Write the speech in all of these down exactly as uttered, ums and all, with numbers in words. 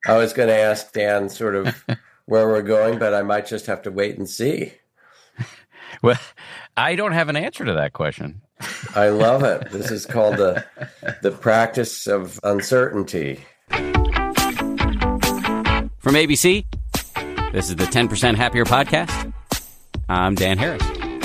I was going to ask Dan sort of where we're going, but I might just have to wait and see. Well, I don't have an answer to that question. I love it. This is called the the practice of uncertainty. From A B C, this is the ten percent Happier Podcast. I'm Dan Harris.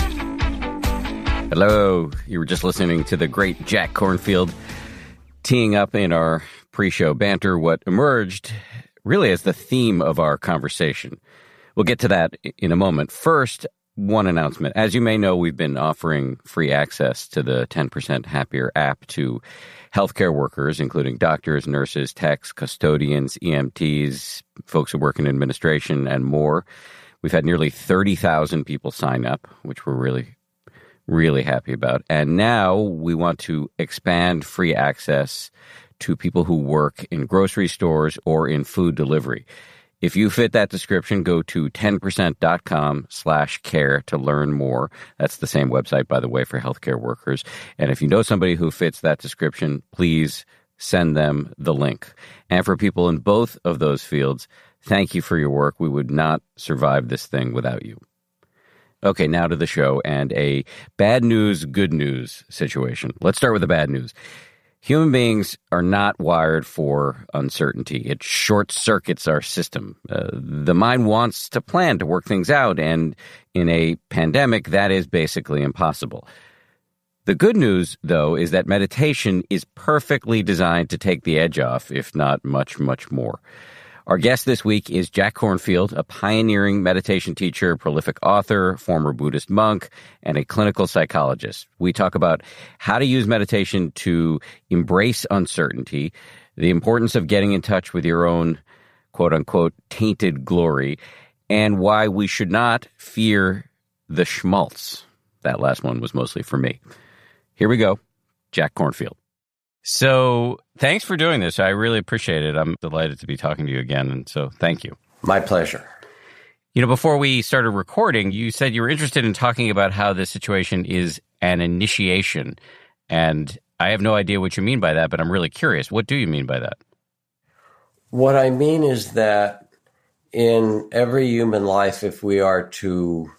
Hello. You were just listening to the great Jack Kornfield teeing up in our pre-show banter what emerged really as the theme of our conversation. We'll get to that in a moment. First, one announcement. As you may know, we've been offering free access to the ten percent Happier app to healthcare workers, including doctors, nurses, techs, custodians, E M Ts, folks who work in administration, and more. We've had nearly thirty thousand people sign up, which we're really, really happy about. And now we want to expand free access to people who work in grocery stores or in food delivery. If you fit that description, go to ten percent dot com slash care to learn more. That's the same website, by the way, for healthcare workers. And if you know somebody who fits that description, please send them the link. And for people in both of those fields, thank you for your work. We would not survive this thing without you. Okay, now to the show and a bad news, good news situation. Let's start with the bad news. Human beings are not wired for uncertainty. It short-circuits our system. Uh, the mind wants to plan, to work things out, and in a pandemic, that is basically impossible. The good news, though, is that meditation is perfectly designed to take the edge off, if not much, much more. Our guest this week is Jack Kornfield, a pioneering meditation teacher, prolific author, former Buddhist monk, and a clinical psychologist. We talk about how to use meditation to embrace uncertainty, the importance of getting in touch with your own, quote-unquote, tainted glory, and why we should not fear the schmaltz. That last one was mostly for me. Here we go. Jack Kornfield. So thanks for doing this. I really appreciate it. I'm delighted to be talking to you again, and so thank you. My pleasure. You know, before we started recording, you said you were interested in talking about how this situation is an initiation, and I have no idea what you mean by that, but I'm really curious. What do you mean by that? What I mean is that in every human life, if we are to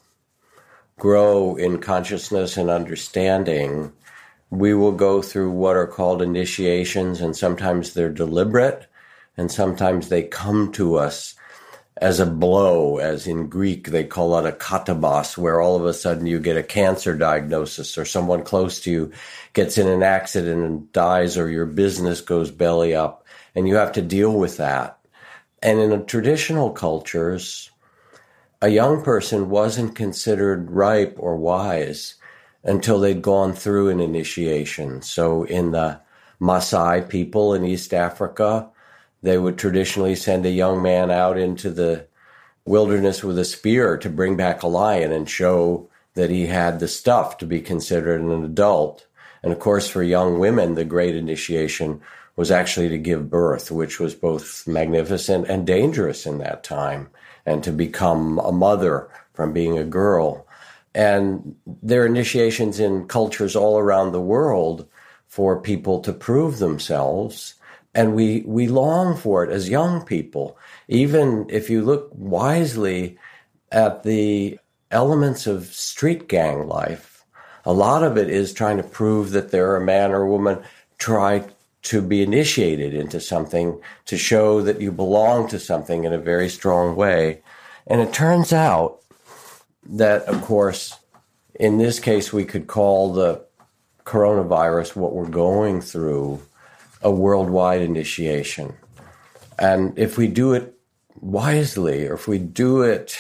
grow in consciousness and understanding, we will go through what are called initiations, and sometimes they're deliberate, and sometimes they come to us as a blow, as in Greek they call it a katabos, where all of a sudden you get a cancer diagnosis, or someone close to you gets in an accident and dies, or your business goes belly up, and you have to deal with that. And in the traditional cultures, a young person wasn't considered ripe or wise until they'd gone through an initiation. So in the Maasai people in East Africa, they would traditionally send a young man out into the wilderness with a spear to bring back a lion and show that he had the stuff to be considered an adult. And of course, for young women, the great initiation was actually to give birth, which was both magnificent and dangerous in that time, and to become a mother from being a girl. And there are initiations in cultures all around the world for people to prove themselves. And we, we long for it as young people. Even if you look wisely at the elements of street gang life, a lot of it is trying to prove that they're a man or a woman, try to be initiated into something, to show that you belong to something in a very strong way. And it turns out that, of course, in this case, we could call the coronavirus, what we're going through, a worldwide initiation. And if we do it wisely, or if we do it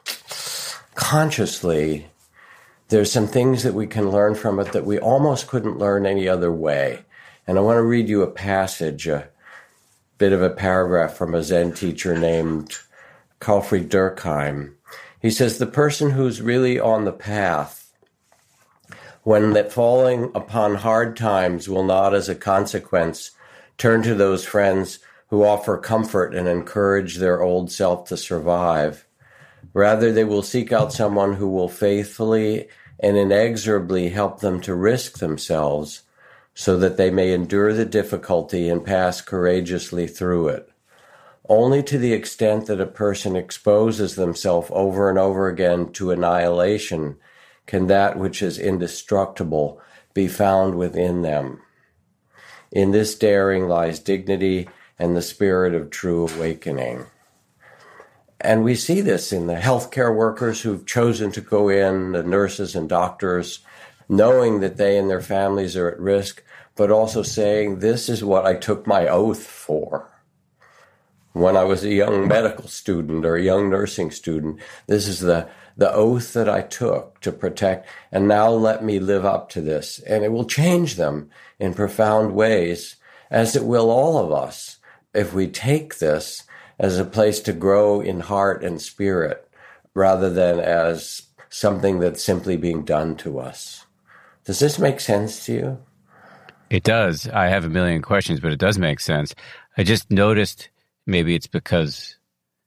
consciously, there's some things that we can learn from it that we almost couldn't learn any other way. And I want to read you a passage, a bit of a paragraph from a Zen teacher named Karlfried Durkheim. He says, the person who's really on the path, when that falling upon hard times will not as a consequence turn to those friends who offer comfort and encourage their old self to survive. Rather, they will seek out someone who will faithfully and inexorably help them to risk themselves so that they may endure the difficulty and pass courageously through it. Only to the extent that a person exposes themselves over and over again to annihilation can that which is indestructible be found within them. In this daring lies dignity and the spirit of true awakening. And we see this in the healthcare workers who've chosen to go in, the nurses and doctors, knowing that they and their families are at risk, but also saying, this is what I took my oath for. When I was a young medical student or a young nursing student, this is the, the oath that I took to protect, and now let me live up to this. And it will change them in profound ways, as it will all of us, if we take this as a place to grow in heart and spirit, rather than as something that's simply being done to us. Does this make sense to you? It does. I have a million questions, but it does make sense. I just noticed, maybe it's because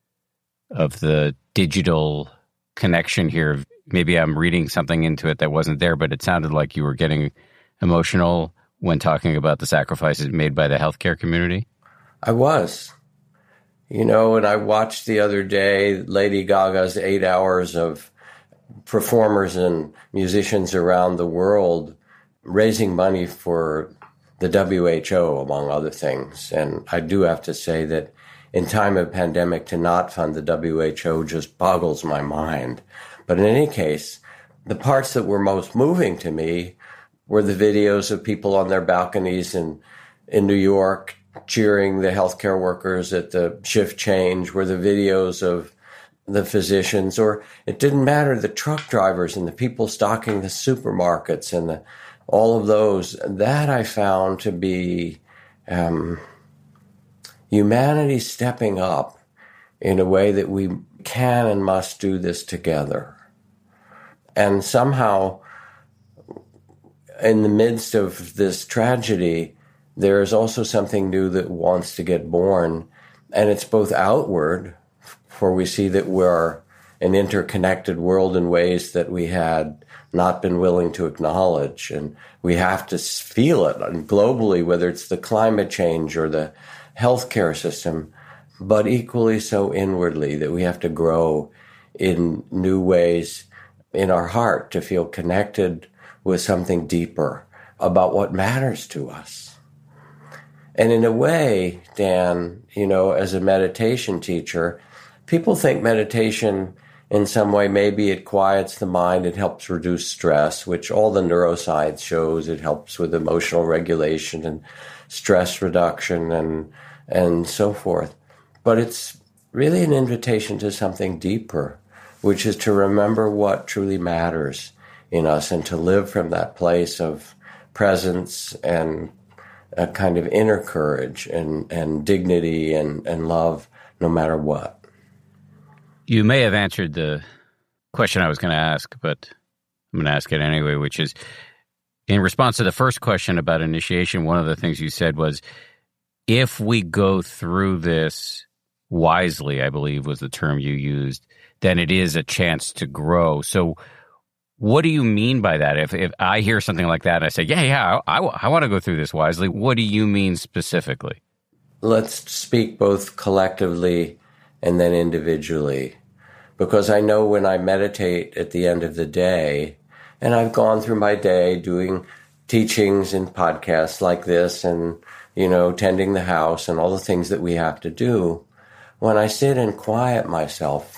of the digital connection here. Maybe I'm reading something into it that wasn't there, but it sounded like you were getting emotional when talking about the sacrifices made by the healthcare community. I was. You know, and I watched the other day Lady Gaga's eight hours of performers and musicians around the world raising money for the W H O, among other things. And I do have to say that in time of pandemic, to not fund the W H O just boggles my mind. But in any case, the parts that were most moving to me were the videos of people on their balconies in, in New York cheering the healthcare workers at the shift change, were the videos of the physicians, or it didn't matter, the truck drivers and the people stocking the supermarkets and the, all of those. That I found to be um, humanity stepping up in a way that we can and must do this together. And somehow, in the midst of this tragedy, there is also something new that wants to get born. And it's both outward, for we see that we're an interconnected world in ways that we had not been willing to acknowledge. And we have to feel it, and globally, whether it's the climate change or the healthcare system, but equally so inwardly, that we have to grow in new ways in our heart to feel connected with something deeper about what matters to us. And in a way, Dan, you know, as a meditation teacher, people think meditation in some way, maybe it quiets the mind, it helps reduce stress, which all the neuroscience shows. It helps with emotional regulation and stress reduction and and so forth. But it's really an invitation to something deeper, which is to remember what truly matters in us and to live from that place of presence and a kind of inner courage and, and dignity and, and love, no matter what. You may have answered the question I was going to ask, but I'm going to ask it anyway, which is, in response to the first question about initiation, one of the things you said was, if we go through this wisely, I believe was the term you used, then it is a chance to grow. So what do you mean by that? If if I hear something like that, and I say, yeah, yeah, I, I, I want to go through this wisely, what do you mean specifically? Let's speak both collectively and then individually. Because I know when I meditate at the end of the day, and I've gone through my day doing teachings and podcasts like this and, you know, tending the house and all the things that we have to do, when I sit and quiet myself,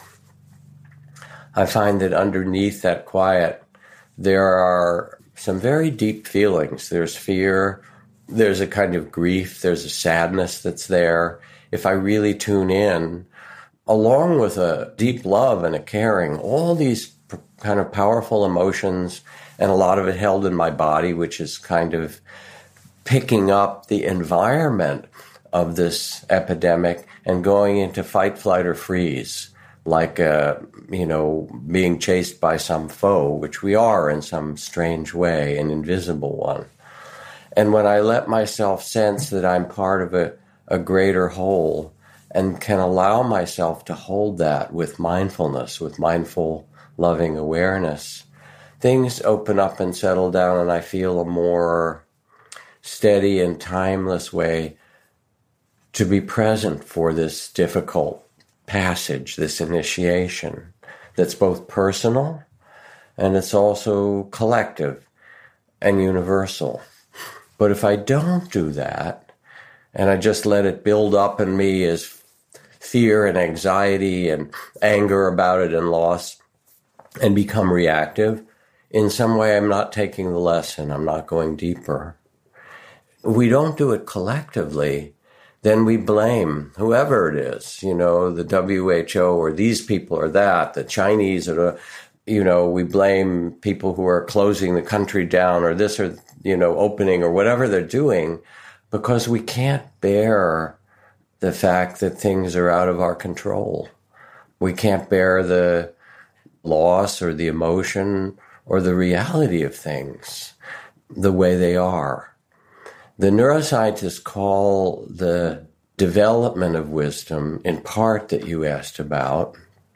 I find that underneath that quiet, there are some very deep feelings. There's fear, there's a kind of grief, there's a sadness that's there. If I really tune in, along with a deep love and a caring, all these p- kind of powerful emotions, and a lot of it held in my body, which is kind of picking up the environment of this epidemic and going into fight, flight, or freeze. Like, uh, you know, being chased by some foe, which we are in some strange way, an invisible one. And when I let myself sense that I'm part of a, a greater whole and can allow myself to hold that with mindfulness, with mindful, loving awareness, things open up and settle down, and I feel a more steady and timeless way to be present for this difficult passage, this initiation that's both personal and it's also collective and universal. But if I don't do that, and I just let it build up in me as fear and anxiety and anger about it and loss and become reactive, in some way I'm not taking the lesson, I'm not going deeper. If we don't do it collectively, then we blame whoever it is, you know, the W H O or these people or that, the Chinese or the, you know, we blame people who are closing the country down or this or, you know, opening or whatever they're doing, because we can't bear the fact that things are out of our control. We can't bear the loss or the emotion or the reality of things the way they are. The neuroscientists call the development of wisdom, in part that you asked about,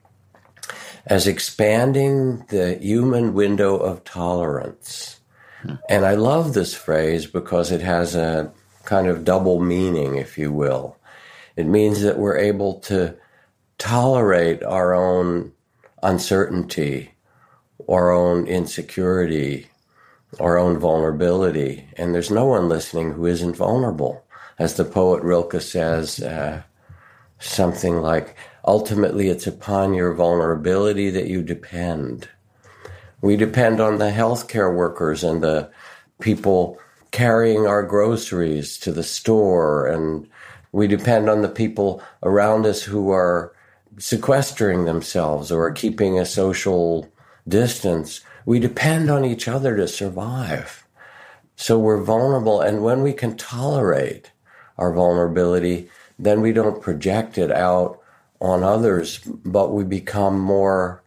as expanding the human window of tolerance. Hmm. And I love this phrase because it has a kind of double meaning, if you will. It means that we're able to tolerate our own uncertainty, our own insecurity, our own vulnerability. And there's no one listening who isn't vulnerable. As the poet Rilke says, uh, something like, ultimately it's upon your vulnerability that you depend. We depend on the healthcare workers and the people carrying our groceries to the store, and we depend on the people around us who are sequestering themselves or are keeping a social distance. We depend on each other to survive. So we're vulnerable, and when we can tolerate our vulnerability, then we don't project it out on others, but we become more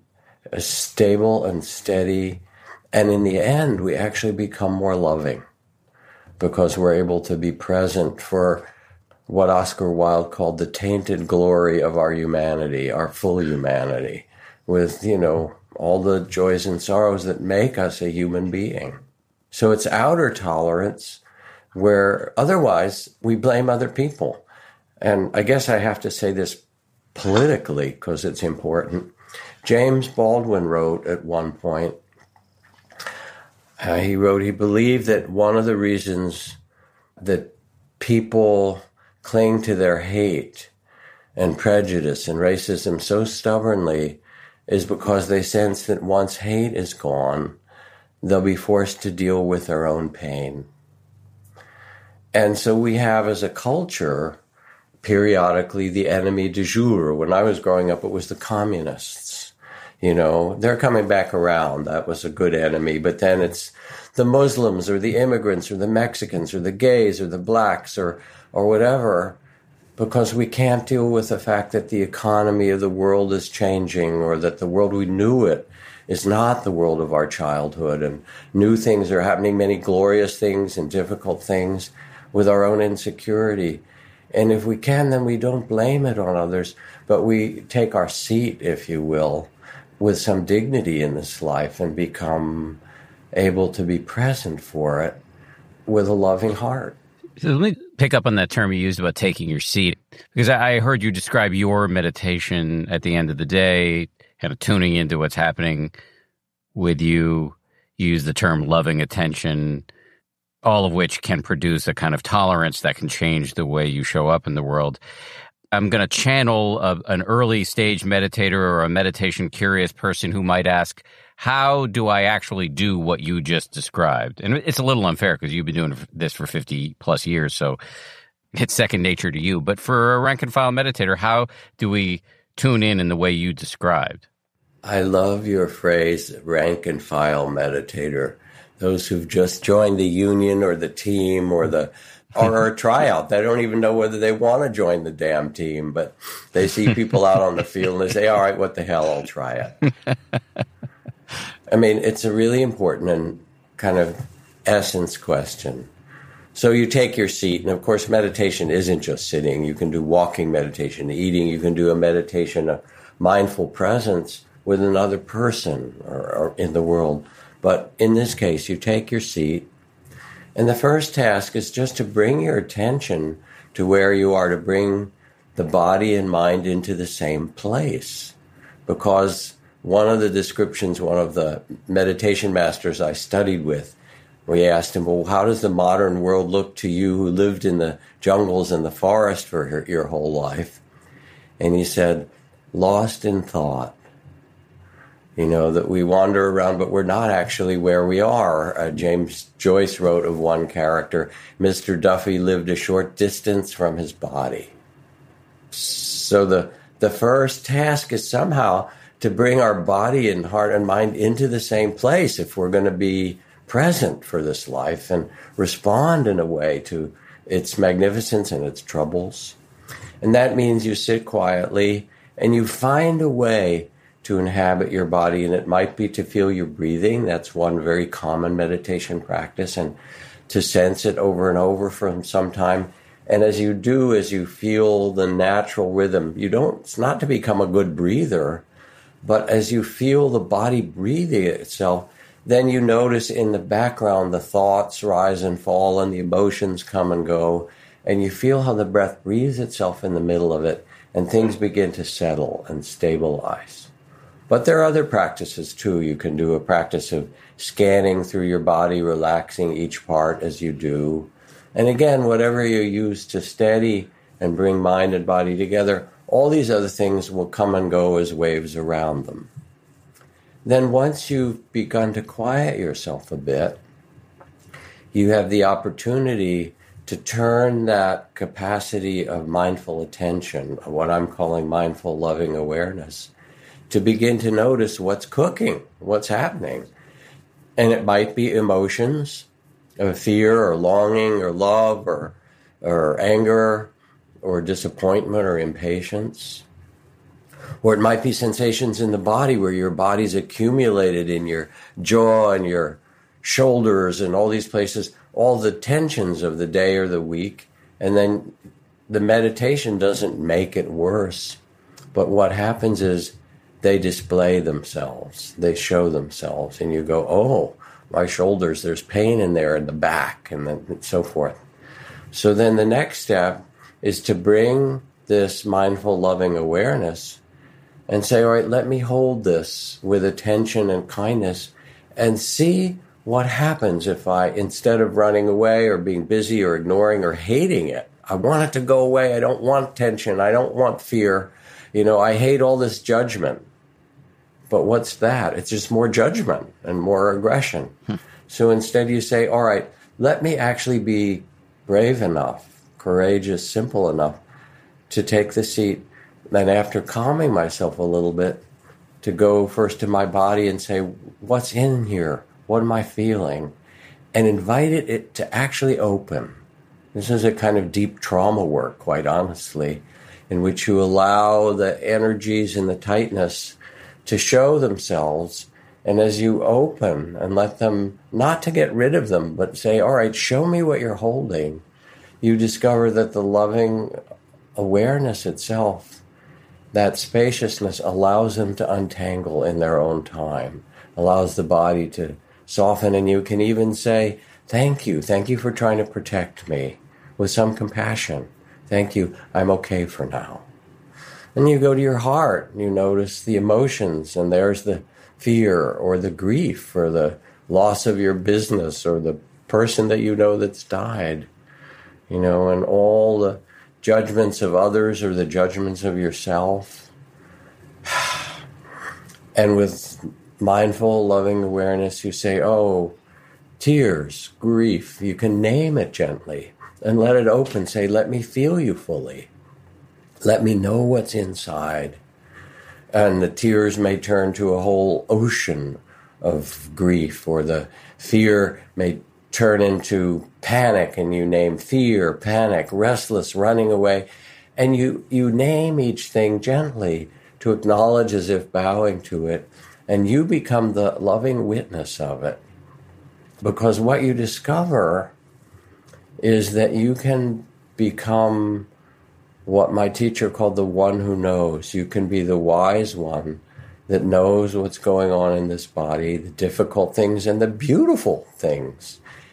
stable and steady. And in the end, we actually become more loving because we're able to be present for what Oscar Wilde called the tainted glory of our humanity, our full humanity, with, you know, all the joys and sorrows that make us a human being. So it's outer tolerance where otherwise we blame other people. And I guess I have to say this politically because it's important. James Baldwin wrote at one point, uh, he wrote, he believed that one of the reasons that people cling to their hate and prejudice and racism so stubbornly is because they sense that once hate is gone, they'll be forced to deal with their own pain. And so we have as a culture, periodically, the enemy du jour. When I was growing up, it was the communists. You know, they're coming back around. That was a good enemy. But then it's the Muslims or the immigrants or the Mexicans or the gays or the blacks or, or whatever, because we can't deal with the fact that the economy of the world is changing or that the world we knew it is not the world of our childhood, and new things are happening, many glorious things and difficult things with our own insecurity. And if we can, then we don't blame it on others, but we take our seat, if you will, with some dignity in this life and become able to be present for it with a loving heart. So let me pick up on that term you used about taking your seat, because I heard you describe your meditation at the end of the day, kind of tuning into what's happening with you. You use the term loving attention, all of which can produce a kind of tolerance that can change the way you show up in the world. I'm going to channel a, an early stage meditator or a meditation curious person who might ask, how do I actually do what you just described? And it's a little unfair because you've been doing this for fifty plus years, so it's second nature to you. But for a rank and file meditator, how do we tune in in the way you described? I love your phrase, rank and file meditator. Those who've just joined the union or the team or the or a tryout. They don't even know whether they want to join the damn team, but they see people out on the field and they say, all right, what the hell, I'll try it. I mean, it's a really important and kind of essence question. So you take your seat, and of course, meditation isn't just sitting. You can do walking meditation, eating. You can do a meditation of mindful presence with another person or, or in the world. But in this case, you take your seat, and the first task is just to bring your attention to where you are to bring the body and mind into the same place. Because one of the descriptions, one of the meditation masters I studied with, we asked him, well, how does the modern world look to you who lived in the jungles and the forest for your, your whole life? And he said, lost in thought. You know, that we wander around, but we're not actually where we are. Uh, James Joyce wrote of one character, Mister Duffy lived a short distance from his body. So the, the first task is somehow to bring our body and heart and mind into the same place if we're going to be present for this life and respond in a way to its magnificence and its troubles. And that means you sit quietly and you find a way to inhabit your body, and it might be to feel your breathing. That's one very common meditation practice, and to sense it over and over for some time. And as you do, as you feel the natural rhythm, you don't, it's not to become a good breather, but as you feel the body breathing itself, then you notice in the background the thoughts rise and fall and the emotions come and go, and you feel how the breath breathes itself in the middle of it, and things begin to settle and stabilize. But there are other practices too. You can do a practice of scanning through your body, relaxing each part as you do. And again, whatever you use to steady and bring mind and body together, all these other things will come and go as waves around them. Then once you've begun to quiet yourself a bit, you have the opportunity to turn that capacity of mindful attention, what I'm calling mindful loving awareness, to begin to notice what's cooking, what's happening. And it might be emotions of fear or longing or love or, or anger or disappointment or impatience. Or it might be sensations in the body where your body's accumulated in your jaw and your shoulders and all these places, all the tensions of the day or the week. And then the meditation doesn't make it worse. But what happens is they display themselves. They show themselves. And you go, oh, my shoulders, there's pain in there in the back, and then and so forth. So then the next step is to bring this mindful, loving awareness and say, all right, let me hold this with attention and kindness and see what happens if I, instead of running away or being busy or ignoring or hating it, I want it to go away. I don't want tension. I don't want fear. You know, I hate all this judgment. But what's that? It's just more judgment and more aggression. Hmm. So instead you say, all right, let me actually be brave enough, courageous, simple enough to take the seat. Then after calming myself a little bit, to go first to my body and say, what's in here? What am I feeling? And invite it, it to actually open. This is a kind of deep trauma work, quite honestly, in which you allow the energies and the tightness to show themselves. And as you open and let them, not to get rid of them, but say, all right, show me what you're holding, you discover that the loving awareness itself, that spaciousness, allows them to untangle in their own time, allows the body to soften, and you can even say, thank you, thank you for trying to protect me, with some compassion. Thank you, I'm okay for now. And you go to your heart, and you notice the emotions, and there's the fear or the grief or the loss of your business or the person that you know that's died, you know, and all the judgments of others or the judgments of yourself. And with mindful, loving awareness, you say, oh, tears, grief, you can name it gently and let it open. Say, let me feel you fully. Let me know what's inside. And the tears may turn to a whole ocean of grief, or the fear may turn into panic, and you name fear, panic, restless, running away. And you, you name each thing gently to acknowledge as if bowing to it, and you become the loving witness of it. Because what you discover is that you can become what my teacher called the one who knows. You can be the wise one that knows what's going on in this body, the difficult things and the beautiful things.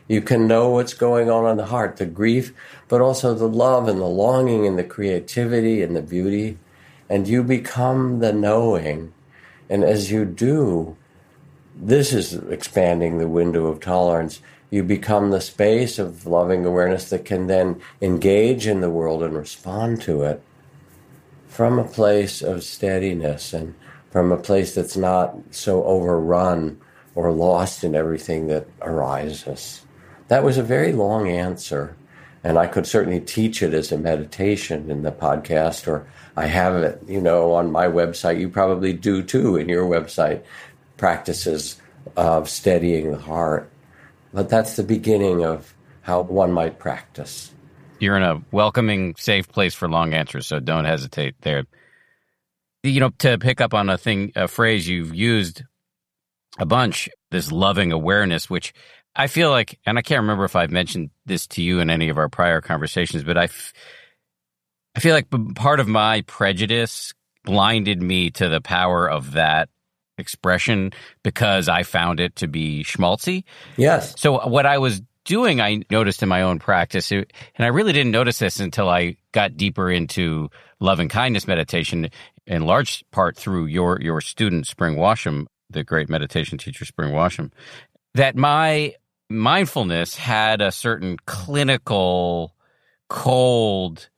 You can know what's going on in the heart, the grief, but also the love and the longing and the creativity and the beauty. And you become the knowing. And as you do, this is expanding the window of tolerance. You become the space of loving awareness that can then engage in the world and respond to it from a place of steadiness and from a place that's not so overrun or lost in everything that arises. That was a very long answer, and I could certainly teach it as a meditation in the podcast, or I have it, you know, on my website. You probably do too in your website, practices of steadying the heart. But that's the beginning of how one might practice. You're in a welcoming, safe place for long answers, so don't hesitate there. You know, to pick up on a thing, a phrase you've used a bunch, this loving awareness, which I feel like, and I can't remember if I've mentioned this to you in any of our prior conversations, but I, f- I feel like part of my prejudice blinded me to the power of that expression because I found it to be schmaltzy. Yes. So what I was doing, I noticed in my own practice, and I really didn't notice this until I got deeper into love and kindness meditation, in large part through your your student, Spring Washam, the great meditation teacher, Spring Washam, that my mindfulness had a certain clinical, cold,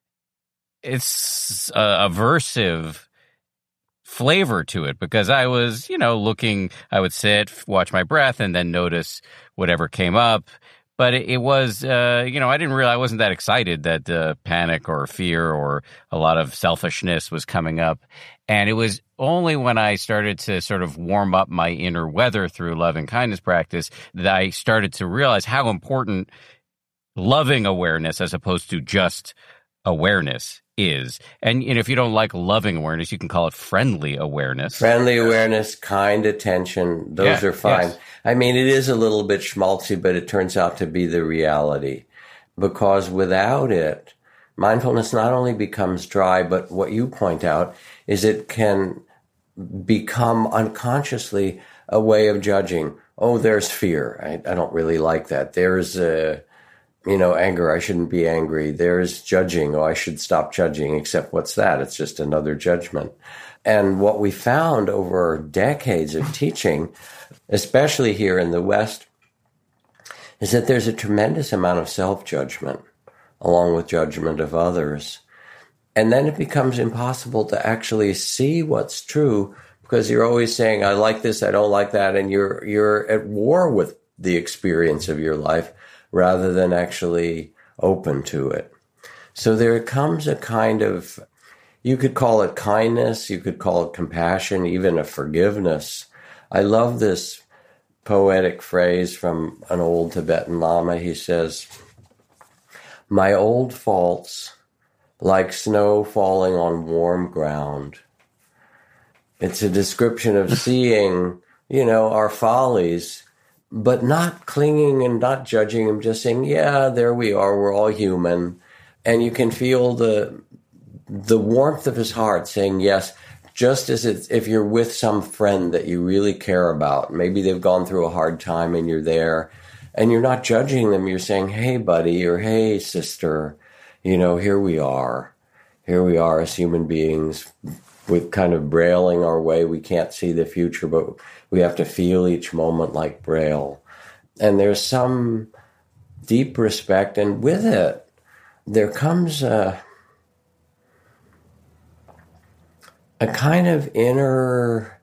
it's uh, aversive flavor to it, because I was, you know, looking, I would sit, watch my breath, and then notice whatever came up. But it, it was, uh, you know, I didn't realize, I wasn't that excited that uh, panic or fear or a lot of selfishness was coming up. And it was only when I started to sort of warm up my inner weather through love and kindness practice that I started to realize how important loving awareness as opposed to just awareness is. And, and if you don't like loving awareness, you can call it friendly awareness. Friendly awareness, kind attention, those yeah, are fine. Yes. I mean, it is a little bit schmaltzy, but it turns out to be the reality. Because without it, mindfulness not only becomes dry, but what you point out is it can become unconsciously a way of judging. Oh, there's fear. I, I don't really like that. There's a... You know, anger, I shouldn't be angry. There's judging. Oh, I should stop judging. Except what's that? It's just another judgment. And what we found over decades of teaching, especially here in the West, is that there's a tremendous amount of self-judgment along with judgment of others. And then it becomes impossible to actually see what's true because you're always saying, I like this, I don't like that. And you're, you're at war with the experience of your life, rather than actually open to it. So there comes a kind of, you could call it kindness, you could call it compassion, even a forgiveness. I love this poetic phrase from an old Tibetan Lama. He says, my old faults, like snow falling on warm ground. It's a description of seeing, you know, our follies, but not clinging and not judging him, just saying, yeah, there we are, we're all human. And you can feel the the warmth of his heart saying, yes, just as it's, if you're with some friend that you really care about, maybe they've gone through a hard time and you're there, and you're not judging them, you're saying, hey, buddy, or hey, sister, you know, here we are. Here we are as human beings with kind of brailing our way. We can't see the future, but we have to feel each moment like Braille. And there's some deep respect, and with it, there comes a, a kind of inner,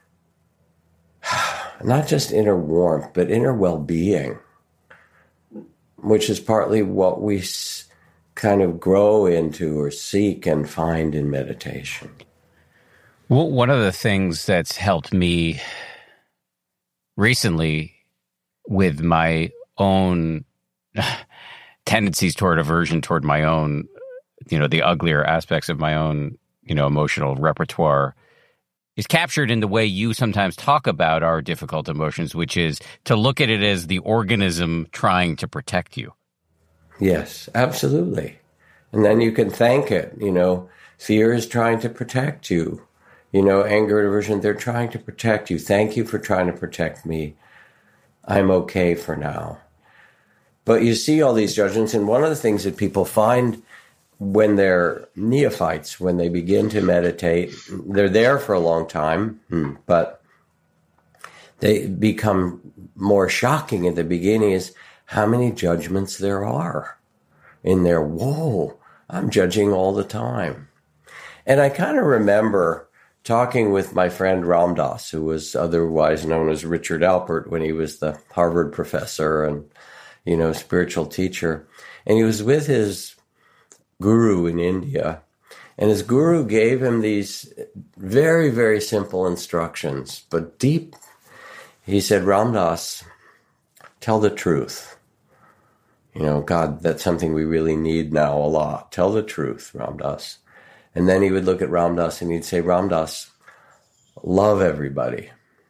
not just inner warmth, but inner well-being, which is partly what we kind of grow into or seek and find in meditation. Well, one of the things that's helped me recently with my own tendencies toward aversion toward my own, you know, the uglier aspects of my own, you know, emotional repertoire is captured in the way you sometimes talk about our difficult emotions, which is to look at it as the organism trying to protect you. Yes, absolutely. And then you can thank it. You know, fear is trying to protect you. You know, anger and aversion, they're trying to protect you. Thank you for trying to protect me. I'm okay for now. But you see all these judgments, and one of the things that people find when they're neophytes, when they begin to meditate, they're there for a long time, but they become more shocking at the beginning is how many judgments there are in there. Whoa, I'm judging all the time. And I kind of remember talking with my friend Ram Dass, who was otherwise known as Richard Alpert when he was the Harvard professor and, you know, spiritual teacher. And he was with his guru in India, and his guru gave him these very, very simple instructions, but deep. He said, Ram Dass, tell the truth. You know, God, that's something we really need now a lot. Tell the truth, Ram Dass. And then he would look at Ram Dass and he'd say, Ram Dass, love everybody.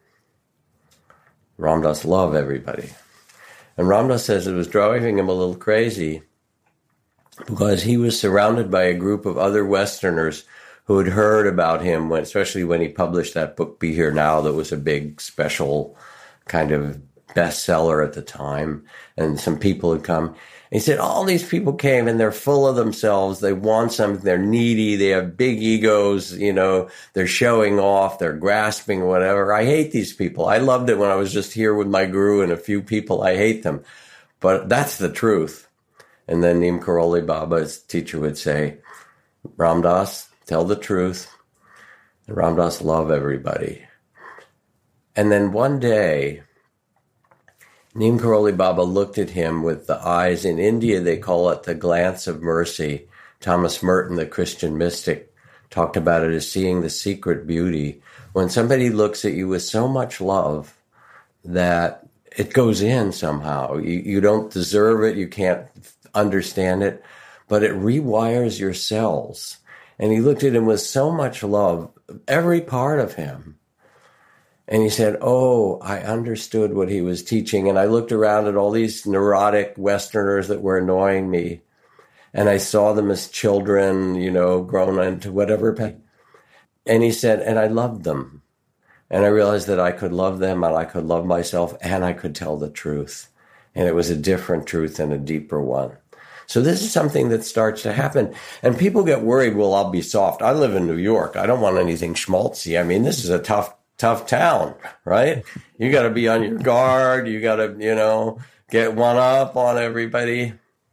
Ram Dass, love everybody. And Ram Dass says it was driving him a little crazy because he was surrounded by a group of other Westerners who had heard about him, when, especially when he published that book, Be Here Now, that was a big special kind of bestseller at the time. And some people had come. And he said, all these people came and they're full of themselves. They want something. They're needy. They have big egos. You know, they're showing off. They're grasping, whatever. I hate these people. I loved it when I was just here with my guru and a few people. I hate them. But that's the truth. And then Neem Karoli Baba, his teacher, would say, Ram Dass, tell the truth. And Ram Dass, love everybody. And then one day, Neem Karoli Baba looked at him with the eyes. In India, they call it the glance of mercy. Thomas Merton, the Christian mystic, talked about it as seeing the secret beauty. When somebody looks at you with so much love that it goes in somehow. You, you don't deserve it. You can't understand it, but it rewires your cells. And he looked at him with so much love, every part of him. And he said, oh, I understood what he was teaching. And I looked around at all these neurotic Westerners that were annoying me. And I saw them as children, you know, grown into whatever. And he said, and I loved them. And I realized that I could love them and I could love myself and I could tell the truth. And it was a different truth and a deeper one. So this is something that starts to happen. And people get worried, well, I'll be soft. I live in New York. I don't want anything schmaltzy. I mean, this is a tough, tough town, right? You got to be on your guard. You got to, you know, get one up on everybody.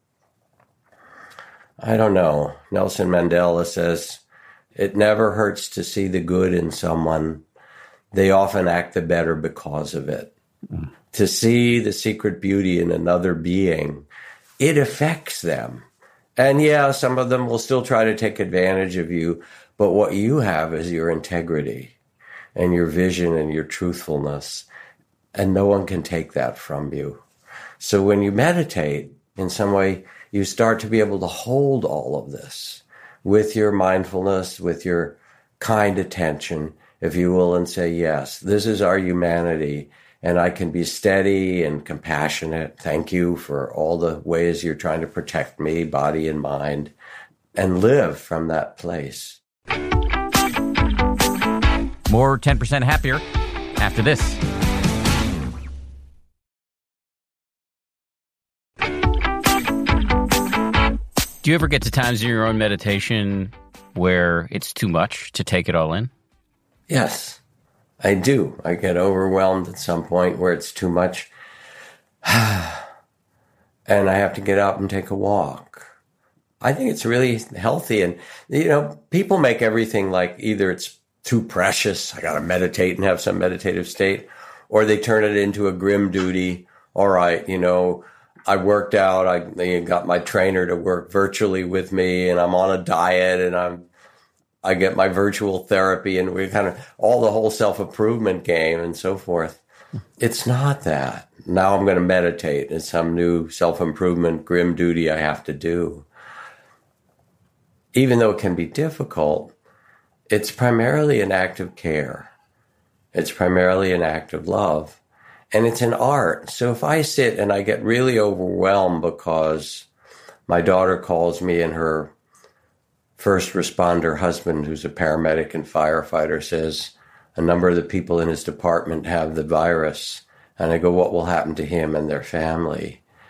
I don't know. Nelson Mandela says, it never hurts to see the good in someone. They often act the better because of it. Mm. To see the secret beauty in another being, it affects them. And yeah, some of them will still try to take advantage of you, but what you have is your integrity and your vision and your truthfulness, and no one can take that from you. So when you meditate, in some way, you start to be able to hold all of this with your mindfulness, with your kind attention, if you will, and say, yes, this is our humanity. And I can be steady and compassionate. Thank you for all the ways you're trying to protect me, body and mind, and live from that place. More ten percent Happier after this. Do you ever get to times in your own meditation where it's too much to take it all in? Yes. I do. I get overwhelmed at some point where it's too much. And I have to get up and take a walk. I think it's really healthy. And, you know, people make everything like either it's too precious, I got to meditate and have some meditative state, or they turn it into a grim duty. All right, you know, I worked out, I got my trainer to work virtually with me, and I'm on a diet, and I'm I get my virtual therapy, and we kind of all the whole self-improvement game and so forth. It's not that. Now I'm going to meditate. It's some new self-improvement grim duty I have to do. Even though it can be difficult, it's primarily an act of care. It's primarily an act of love. And it's an art. So if I sit and I get really overwhelmed because my daughter calls me and her first responder husband, who's a paramedic and firefighter, says a number of the people in his department have the virus. And I go, what will happen to him and their family?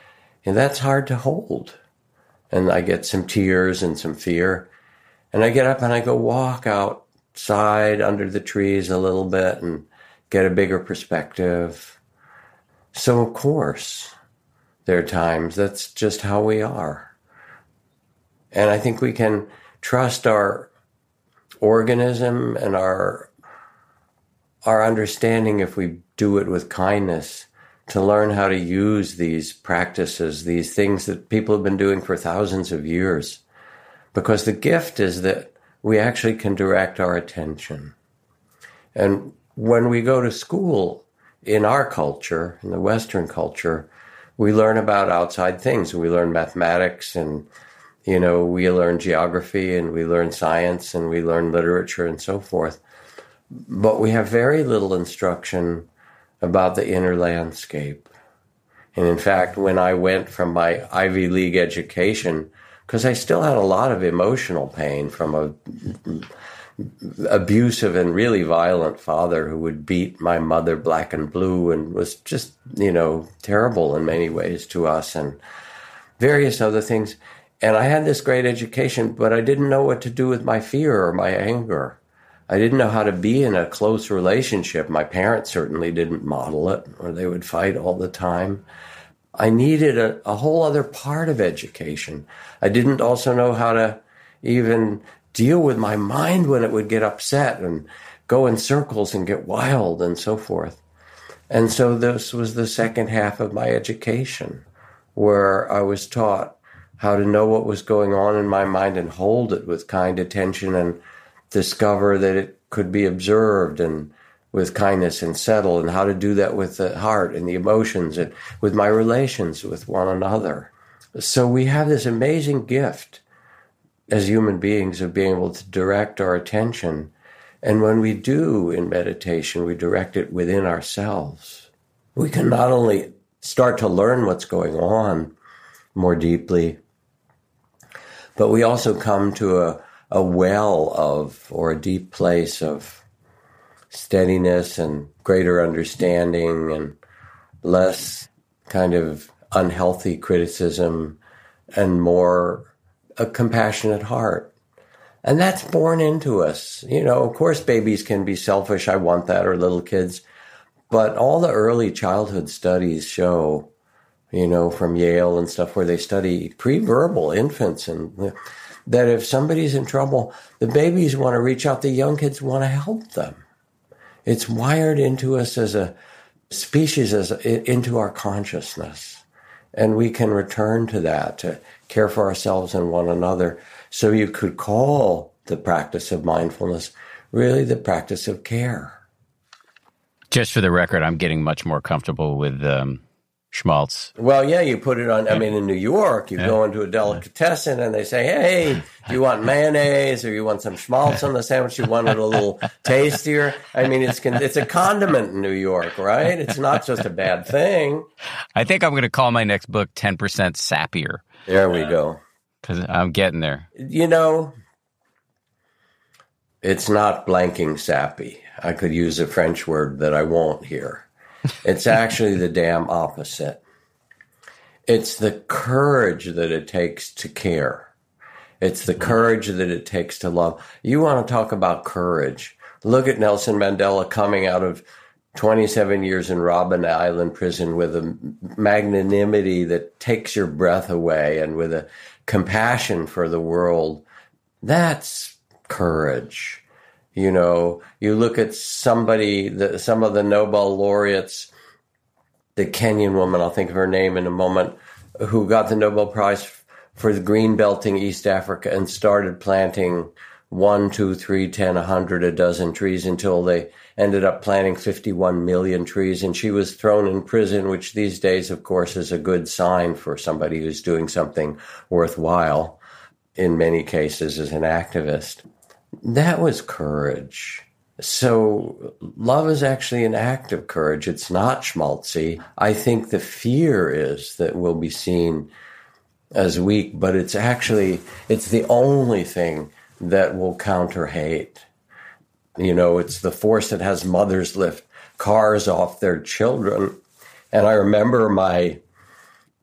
And that's hard to hold. And I get some tears and some fear. And I get up and I go walk outside under the trees a little bit and get a bigger perspective. So, of course, there are times that's just how we are. And I think we can trust our organism and our our understanding, if we do it with kindness, to learn how to use these practices, these things that people have been doing for thousands of years. Because the gift is that we actually can direct our attention. And when we go to school in our culture, in the Western culture, we learn about outside things. We learn mathematics and, you know, we learn geography and we learn science and we learn literature and so forth. But we have very little instruction about the inner landscape. And in fact, when I went from my Ivy League education, because I still had a lot of emotional pain from a abusive and really violent father who would beat my mother black and blue and was just, you know, terrible in many ways to us and various other things. And I had this great education, but I didn't know what to do with my fear or my anger. I didn't know how to be in a close relationship. My parents certainly didn't model it, or they would fight all the time. I needed a, a whole other part of education. I didn't also know how to even deal with my mind when it would get upset and go in circles and get wild and so forth. And so this was the second half of my education, where I was taught how to know what was going on in my mind and hold it with kind attention and discover that it could be observed and with kindness and settle, and how to do that with the heart and the emotions and with my relations with one another. So we have this amazing gift as human beings of being able to direct our attention. And when we do in meditation, we direct it within ourselves. We can not only start to learn what's going on more deeply, but we also come to a a well of, or a deep place of steadiness and greater understanding and less kind of unhealthy criticism and more a compassionate heart. And that's born into us. You know, of course, babies can be selfish. I want that, or little kids. But all the early childhood studies show, you know, from Yale and stuff, where they study pre-verbal infants, and that if somebody's in trouble, the babies want to reach out, the young kids want to help them. It's wired into us as a species, as a, into our consciousness. And we can return to that, to care for ourselves and one another. So you could call the practice of mindfulness really the practice of care. Just for the record, I'm getting much more comfortable with um, schmaltz. Well, yeah, you put it on, I mean, in New York, you yeah. go into a delicatessen and they say, hey, do you want mayonnaise or you want some schmaltz on the sandwich? You want it a little tastier? I mean, it's it's a condiment in New York, right? It's not just a bad thing. I think I'm going to call my next book ten percent Sappier. There we go. Because I'm getting there. You know, it's not blanking sappy. I could use a French word that I won't here. It's actually the damn opposite. It's the courage that it takes to care. It's the courage that it takes to love. You want to talk about courage. Look at Nelson Mandela coming out of twenty-seven years in Robben Island prison with a magnanimity that takes your breath away and with a compassion for the world. That's courage. You know, you look at somebody, the, some of the Nobel laureates, the Kenyan woman, I'll think of her name in a moment, who got the Nobel Prize for the green belting East Africa and started planting one, two, three, ten, a hundred, a dozen trees until they ended up planting fifty-one million trees. And she was thrown in prison, which these days, of course, is a good sign for somebody who's doing something worthwhile, in many cases as an activist. That was courage. So love is actually an act of courage. It's not schmaltzy. I think the fear is that we'll be seen as weak, but it's actually, it's the only thing that will counter hate. You know, it's the force that has mothers lift cars off their children. And I remember my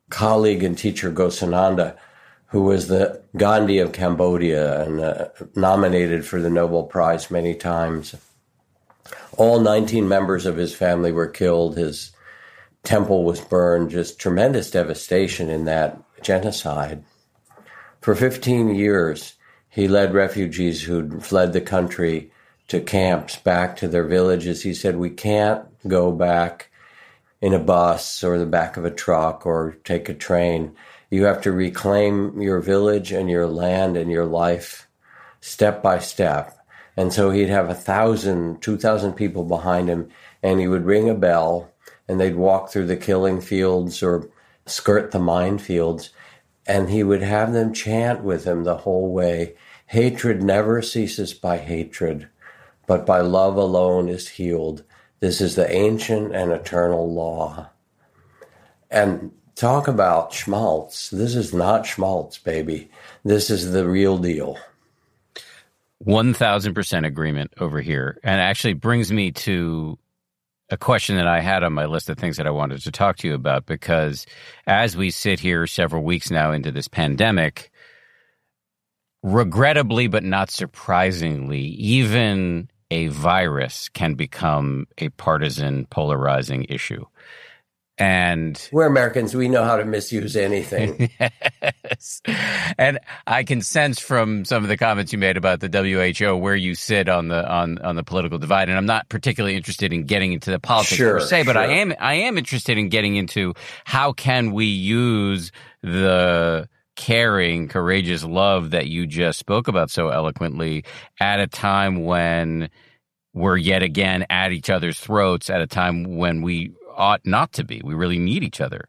colleague and teacher Ghosananda, who was the Gandhi of Cambodia and uh, nominated for the Nobel Prize many times. All nineteen members of his family were killed. His temple was burned. Just tremendous devastation in that genocide. For fifteen years, he led refugees who'd fled the country to camps back to their villages. He said, we can't go back in a bus or the back of a truck or take a train. You have to reclaim your village and your land and your life step by step. And so he'd have a thousand, two thousand people behind him, and he would ring a bell, and they'd walk through the killing fields or skirt the minefields, and he would have them chant with him the whole way. Hatred never ceases by hatred, but by love alone is healed. This is the ancient and eternal law. And talk about schmaltz. This is not schmaltz, baby. This is the real deal. one thousand percent agreement over here. And actually brings me to a question that I had on my list of things that I wanted to talk to you about, because as we sit here several weeks now into this pandemic, regrettably but not surprisingly, even a virus can become a partisan, polarizing issue. And we're Americans. We know how to misuse anything. Yes. And I can sense from some of the comments you made about the W H O where you sit on the on, on the political divide. And I'm not particularly interested in getting into the politics sure, per se, but sure. I am I am interested in getting into how can we use the caring, courageous love that you just spoke about so eloquently at a time when we're yet again at each other's throats, at a time when we ought not to be. We really need each other.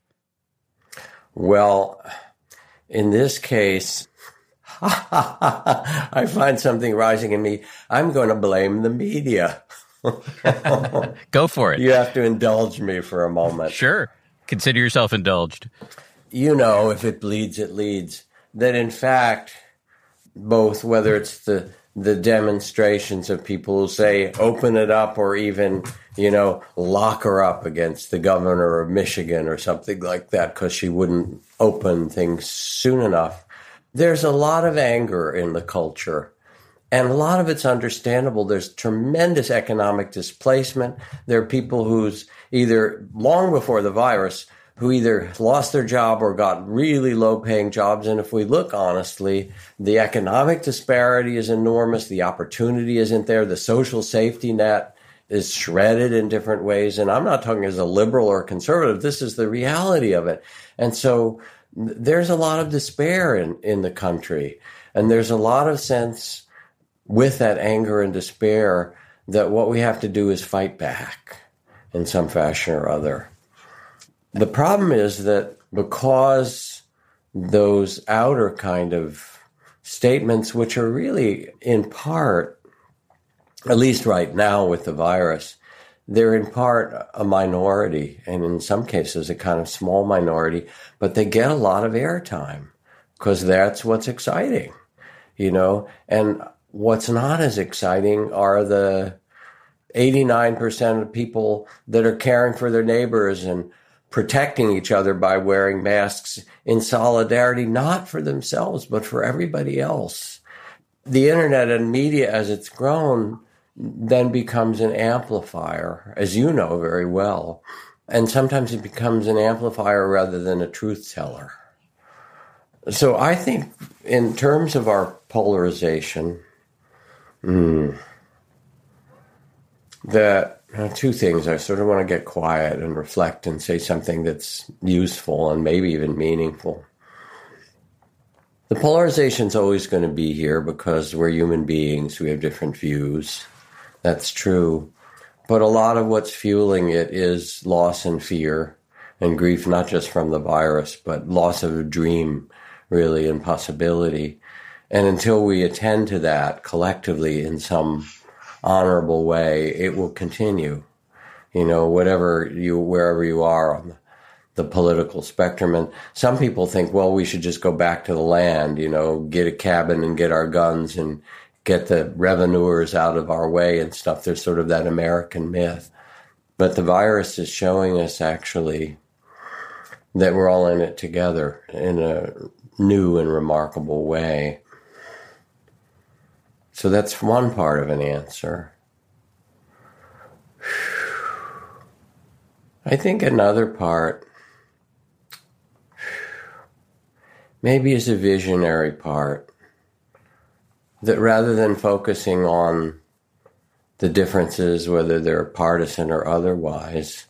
Well, in this case, I find something rising in me. I'm going to blame the media. Go for it. You have to indulge me for a moment. Sure. Consider yourself indulged. You know, if it bleeds, it leads. That in fact, both whether it's the the demonstrations of people who say, open it up, or even, you know, lock her up against the governor of Michigan or something like that because she wouldn't open things soon enough. There's a lot of anger in the culture, and a lot of it's understandable. There's tremendous economic displacement. There are people who's either long before the virus who either lost their job or got really low-paying jobs. And if we look honestly, the economic disparity is enormous. The opportunity isn't there. The social safety net is shredded in different ways. And I'm not talking as a liberal or conservative. This is the reality of it. And so there's a lot of despair in, in the country. And there's a lot of sense with that anger and despair that what we have to do is fight back in some fashion or other. The problem is that because those outer kind of statements, which are really in part, at least right now with the virus, they're in part a minority, and in some cases a kind of small minority, but they get a lot of airtime because that's what's exciting, you know? And what's not as exciting are the eighty-nine percent of people that are caring for their neighbors and protecting each other by wearing masks in solidarity, not for themselves, but for everybody else. The internet and media, as it's grown, then becomes an amplifier, as you know very well. And sometimes it becomes an amplifier rather than a truth teller. So I think in terms of our polarization, hmm, that Uh, two things. I sort of want to get quiet and reflect and say something that's useful and maybe even meaningful. The polarization's always going to be here because we're human beings. We have different views. That's true. But a lot of what's fueling it is loss and fear and grief, not just from the virus, but loss of a dream, really, and possibility. And until we attend to that collectively in some honorable way, it will continue, you know, whatever you, wherever you are on the, the political spectrum. And some people think, well, we should just go back to the land, you know, get a cabin and get our guns and get the revenuers out of our way and stuff. There's sort of that American myth. But the virus is showing us actually that we're all in it together in a new and remarkable way. So that's one part of an answer. I think another part maybe is a visionary part, that rather than focusing on the differences, whether they're partisan or otherwise,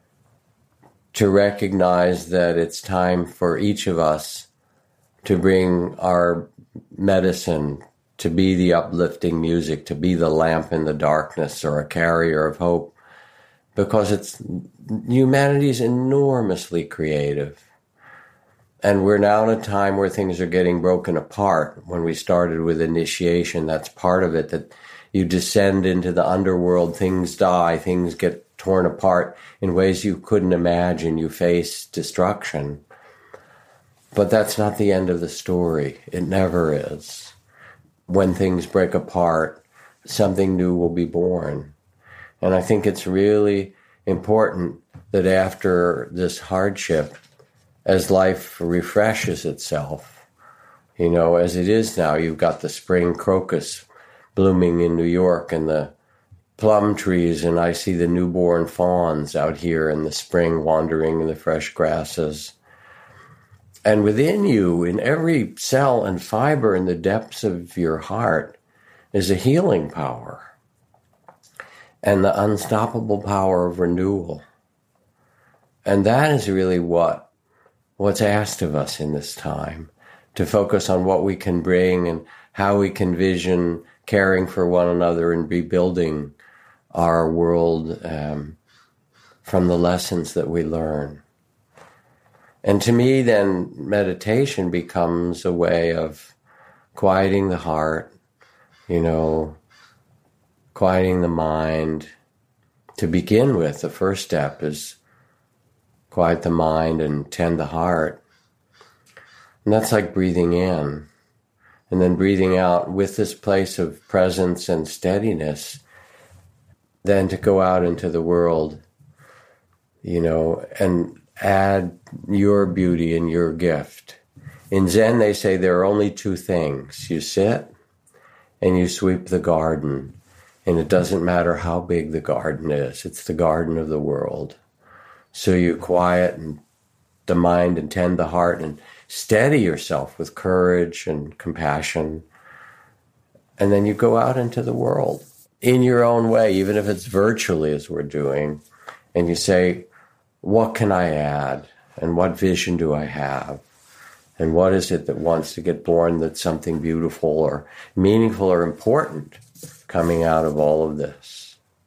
to recognize that it's time for each of us to bring our medicine, to be the uplifting music, to be the lamp in the darkness or a carrier of hope, because it's humanity is enormously creative. And we're now in a time where things are getting broken apart. When we started with initiation, that's part of it, that you descend into the underworld, things die, things get torn apart in ways you couldn't imagine. You face destruction. But that's not the end of the story. It never is. When things break apart, something new will be born. And I think it's really important that after this hardship, as life refreshes itself, you know, as it is now, you've got the spring crocus blooming in New York and the plum trees, and I see the newborn fawns out here in the spring wandering in the fresh grasses. And within you, in every cell and fiber in the depths of your heart, is a healing power and the unstoppable power of renewal. And that is really what what's asked of us in this time, to focus on what we can bring and how we can vision caring for one another and rebuilding our world um, from the lessons that we learn. And to me, then, meditation becomes a way of quieting the heart, you know, quieting the mind. To begin with, the first step is quiet the mind and tend the heart. And that's like breathing in and then breathing out with this place of presence and steadiness, then to go out into the world, you know, and add your beauty and your gift. In Zen, they say there are only two things. You sit and you sweep the garden. And it doesn't matter how big the garden is. It's the garden of the world. So you quiet and the mind and tend the heart and steady yourself with courage and compassion. And then you go out into the world in your own way, even if it's virtually as we're doing. And you say, what can I add? And what vision do I have? And what is it that wants to get born that's something beautiful or meaningful or important coming out of all of this?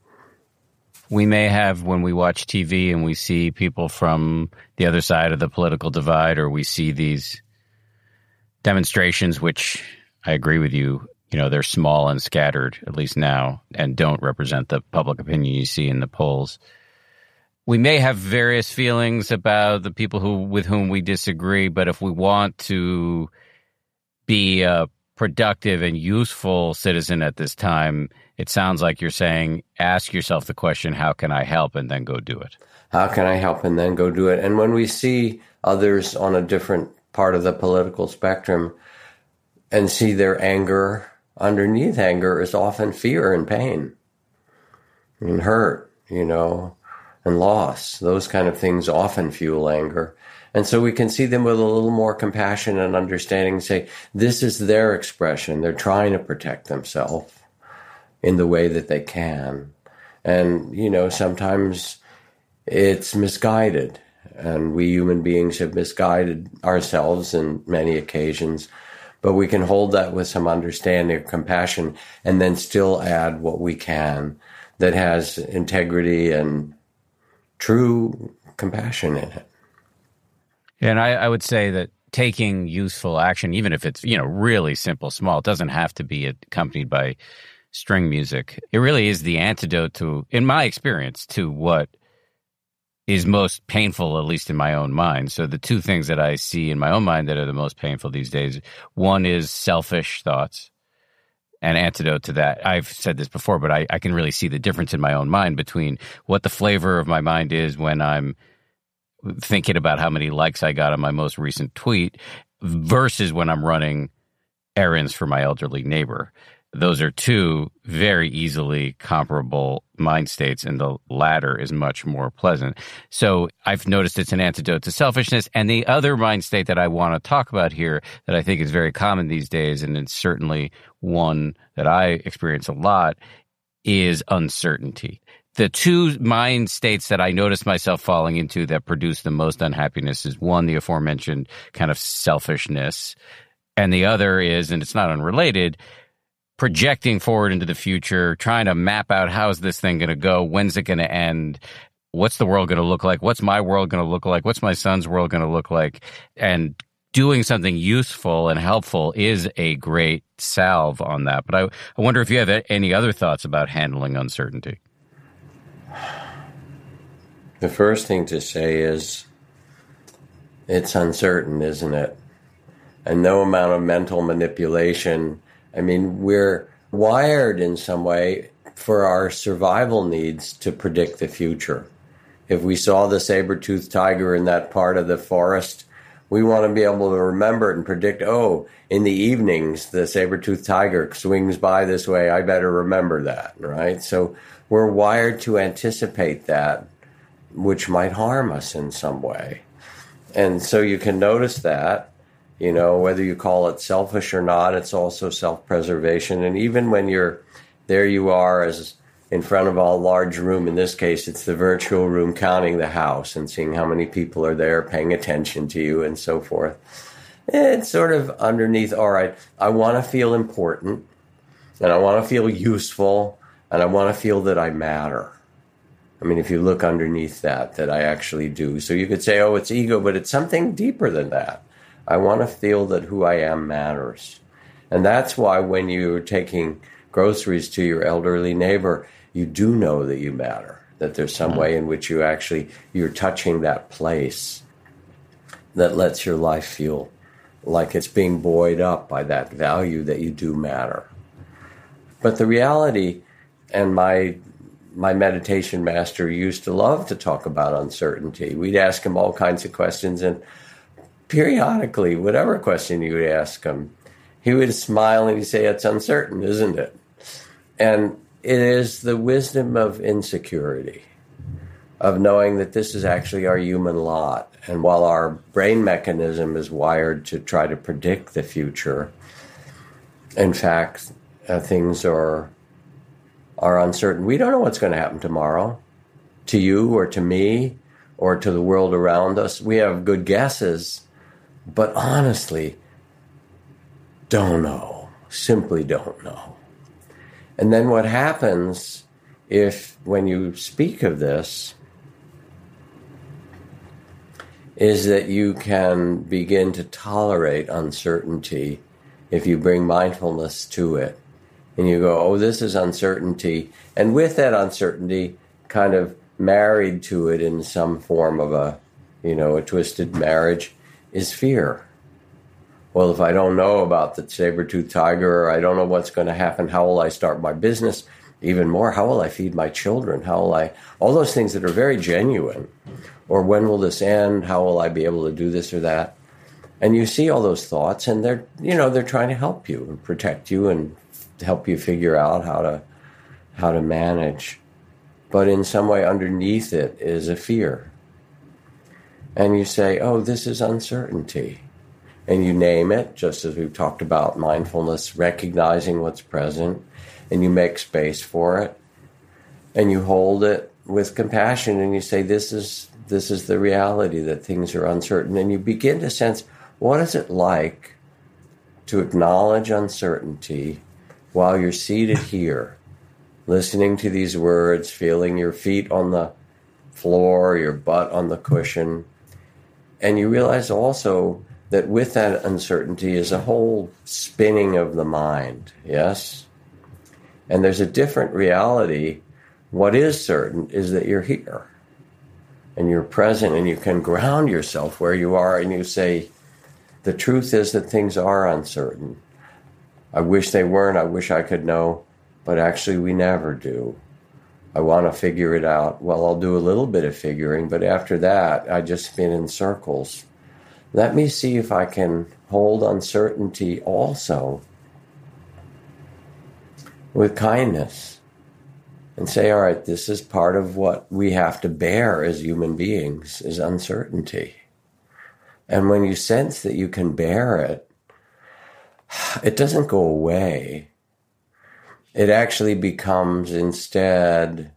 We may have, when we watch T V and we see people from the other side of the political divide, or we see these demonstrations, which I agree with you, you know, they're small and scattered, at least now, and don't represent the public opinion you see in the polls. We may have various feelings about the people who with whom we disagree, but if we want to be a productive and useful citizen at this time, it sounds like you're saying, ask yourself the question, how can I help, and then go do it. How can I help and then go do it? And when we see others on a different part of the political spectrum and see their anger, underneath anger is often fear and pain and hurt, you know, and loss. Those kind of things often fuel anger. And so we can see them with a little more compassion and understanding and say, this is their expression. They're trying to protect themselves in the way that they can. And, you know, sometimes it's misguided. And we human beings have misguided ourselves in many occasions. But we can hold that with some understanding or compassion and then still add what we can that has integrity and true compassion in it. And I, I would say that taking useful action, even if it's, you know, really simple, small, it doesn't have to be accompanied by string music. It really is the antidote to, in my experience, to what is most painful, at least in my own mind. So the two things that I see in my own mind that are the most painful these days, one is selfish thoughts. An antidote to that, I've said this before, but I, I can really see the difference in my own mind between what the flavor of my mind is when I'm thinking about how many likes I got on my most recent tweet versus when I'm running errands for my elderly neighbor. Those are two very easily comparable mind states, and the latter is much more pleasant. So I've noticed it's an antidote to selfishness. And the other mind state that I want to talk about here that I think is very common these days, and it's certainly one that I experience a lot, is uncertainty. The two mind states that I notice myself falling into that produce the most unhappiness is one, the aforementioned kind of selfishness, and the other is, and it's not unrelated, projecting forward into the future, trying to map out how's this thing going to go, when's it going to end, what's the world going to look like, what's my world going to look like, what's my son's world going to look like, and doing something useful and helpful is a great salve on that. But I, I wonder if you have any other thoughts about handling uncertainty. The first thing to say is it's uncertain, isn't it? And no amount of mental manipulation. I mean, we're wired in some way for our survival needs to predict the future. If we saw the saber-toothed tiger in that part of the forest, we want to be able to remember it and predict, oh, in the evenings, the saber-toothed tiger swings by this way. I better remember that, right? So we're wired to anticipate that, which might harm us in some way. And so you can notice that, you know, whether you call it selfish or not, it's also self-preservation. And even when you're there, you are as in front of a large room. In this case, it's the virtual room, counting the house and seeing how many people are there, paying attention to you and so forth. It's sort of underneath, all right, I want to feel important and I want to feel useful and I want to feel that I matter. I mean, if you look underneath that, that I actually do. So you could say, oh, it's ego, but it's something deeper than that. I want to feel that who I am matters. And that's why when you're taking groceries to your elderly neighbor, you do know that you matter, that there's some way in which you actually, you're touching that place that lets your life feel like it's being buoyed up by that value that you do matter. But the reality, and my my meditation master used to love to talk about uncertainty. We'd ask him all kinds of questions, and periodically, whatever question you would ask him, he would smile and he'd say, it's uncertain, isn't it? And it is the wisdom of insecurity, of knowing that this is actually our human lot. And while our brain mechanism is wired to try to predict the future, in fact, uh, things are are uncertain. We don't know what's going to happen tomorrow to you or to me or to the world around us. We have good guesses, but honestly, don't know, simply don't know. And then what happens if, when you speak of this, is that you can begin to tolerate uncertainty if you bring mindfulness to it. And you go, oh, this is uncertainty. And with that uncertainty, kind of married to it in some form of a, you know, a twisted marriage, is fear. Well, if I don't know about the saber-toothed tiger, or I don't know what's going to happen, how will I start my business? Even more, how will I feed my children? How will I, all those things that are very genuine. Or when will this end? How will I be able to do this or that? And you see all those thoughts, and they're, you know, they're trying to help you and protect you and help you figure out how to, how to manage. But in some way underneath it is a fear. And you say, oh, this is uncertainty. And you name it, just as we've talked about mindfulness, recognizing what's present, and you make space for it, and you hold it with compassion, and you say, this is this is the reality, that things are uncertain. And you begin to sense, what is it like to acknowledge uncertainty while you're seated here, listening to these words, feeling your feet on the floor, your butt on the cushion, and you realize also that with that uncertainty is a whole spinning of the mind, yes? And there's a different reality. What is certain is that you're here, and you're present, and you can ground yourself where you are, and you say, the truth is that things are uncertain. I wish they weren't, I wish I could know, but actually we never do. I want to figure it out. Well, I'll do a little bit of figuring, but after that, I just spin in circles. Let me see if I can hold uncertainty also with kindness and say, all right, this is part of what we have to bear as human beings, is uncertainty. And when you sense that you can bear it, it doesn't go away. It actually becomes instead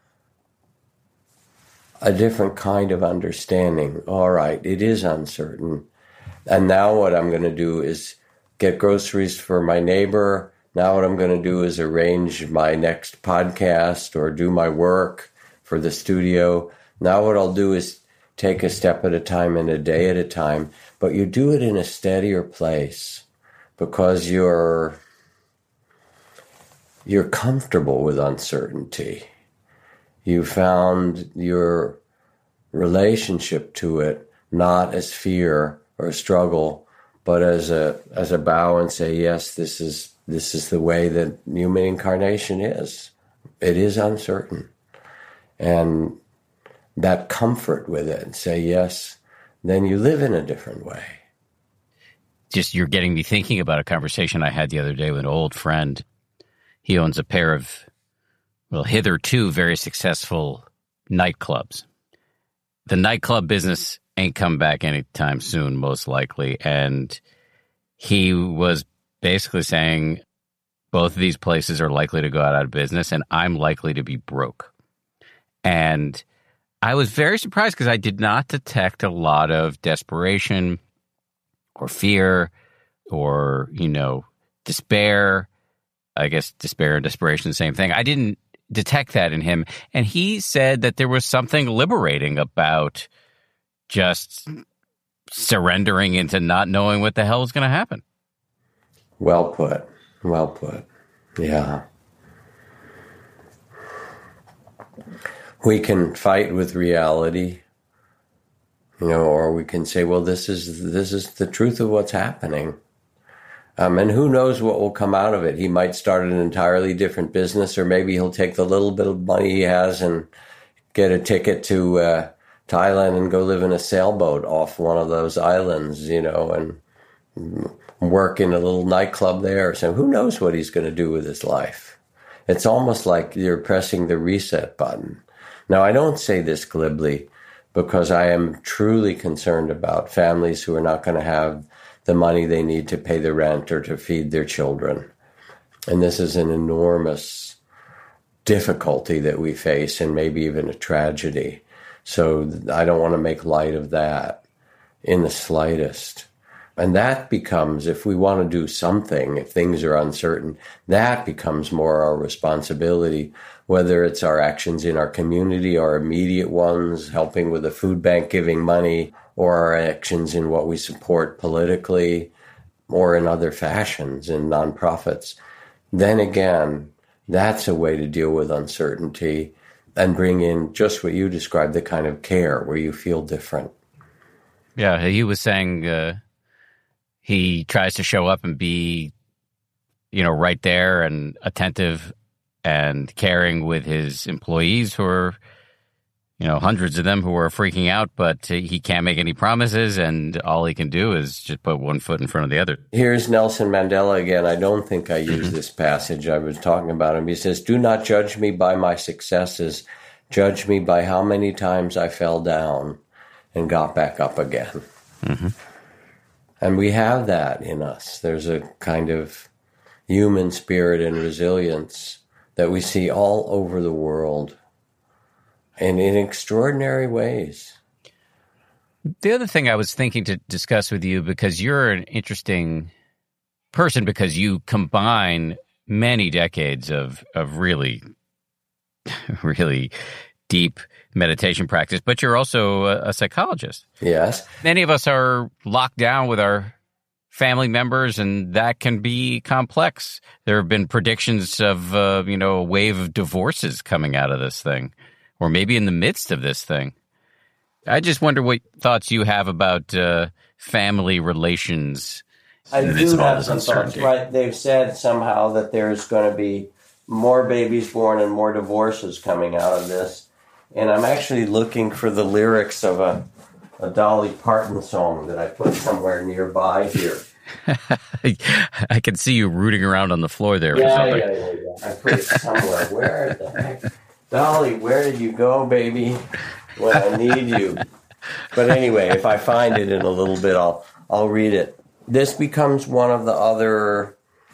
a different kind of understanding. All right, it is uncertain. And now what I'm going to do is get groceries for my neighbor. Now what I'm going to do is arrange my next podcast or do my work for the studio. Now what I'll do is take a step at a time and a day at a time. But you do it in a steadier place because you're you're comfortable with uncertainty. You found your relationship to it not as fear or struggle, but as a as a bow and say, yes, this is this is the way that human incarnation is. It is uncertain. And that comfort with it, and say yes, then you live in a different way. Just you're getting me thinking about a conversation I had the other day with an old friend. He owns a pair of, well, hitherto very successful nightclubs. The nightclub business ain't come back anytime soon, most likely. And he was basically saying both of these places are likely to go out of business and I'm likely to be broke. And I was very surprised because I did not detect a lot of desperation or fear or, you know, despair. I guess despair and desperation, the same thing. I didn't detect that in him. And he said that there was something liberating about just surrendering into not knowing what the hell was going to happen. Well put. Well put. Yeah. We can fight with reality, you know, or we can say, well, this is this is the truth of what's happening. Um, and who knows what will come out of it. He might start an entirely different business, or maybe he'll take the little bit of money he has and get a ticket to uh, Thailand and go live in a sailboat off one of those islands, you know, and work in a little nightclub there. So who knows what he's going to do with his life? It's almost like you're pressing the reset button. Now, I don't say this glibly because I am truly concerned about families who are not going to have the money they need to pay the rent or to feed their children. And this is an enormous difficulty that we face, and maybe even a tragedy. So I don't want to make light of that in the slightest. And that becomes, if we want to do something, if things are uncertain, that becomes more our responsibility, whether it's our actions in our community, our immediate ones, helping with the food bank, giving money, or our actions in what we support politically, or in other fashions, in nonprofits. Then again, that's a way to deal with uncertainty and bring in just what you described, the kind of care where you feel different. Yeah, he was saying uh, he tries to show up and be, you know, right there and attentive and caring with his employees who are, you know, hundreds of them who are freaking out, but he can't make any promises, and all he can do is just put one foot in front of the other. Here's Nelson Mandela again. I don't think I used this passage. I was talking about him. He says, "Do not judge me by my successes. Judge me by how many times I fell down and got back up again." Mm-hmm. And we have that in us. There's a kind of human spirit and resilience that we see all over the world, and in extraordinary ways. The other thing I was thinking to discuss with you, because you're an interesting person, because you combine many decades of, of really, really deep meditation practice, but you're also a, a psychologist. Yes. Many of us are locked down with our family members, and that can be complex. There have been predictions of, uh, you know, a wave of divorces coming out of this thing, or maybe in the midst of this thing. I just wonder what thoughts you have about uh, family relations. I do have some thoughts, right? They've said somehow that there's going to be more babies born and more divorces coming out of this. And I'm actually looking for the lyrics of a, a Dolly Parton song that I put somewhere nearby here. I can see you rooting around on the floor there. Yeah, or something. yeah, yeah, yeah. I put it somewhere. Where the heck? Dolly, where did you go, baby, when I need you? But anyway, if I find it in a little bit, I'll I'll read it. This becomes one of the other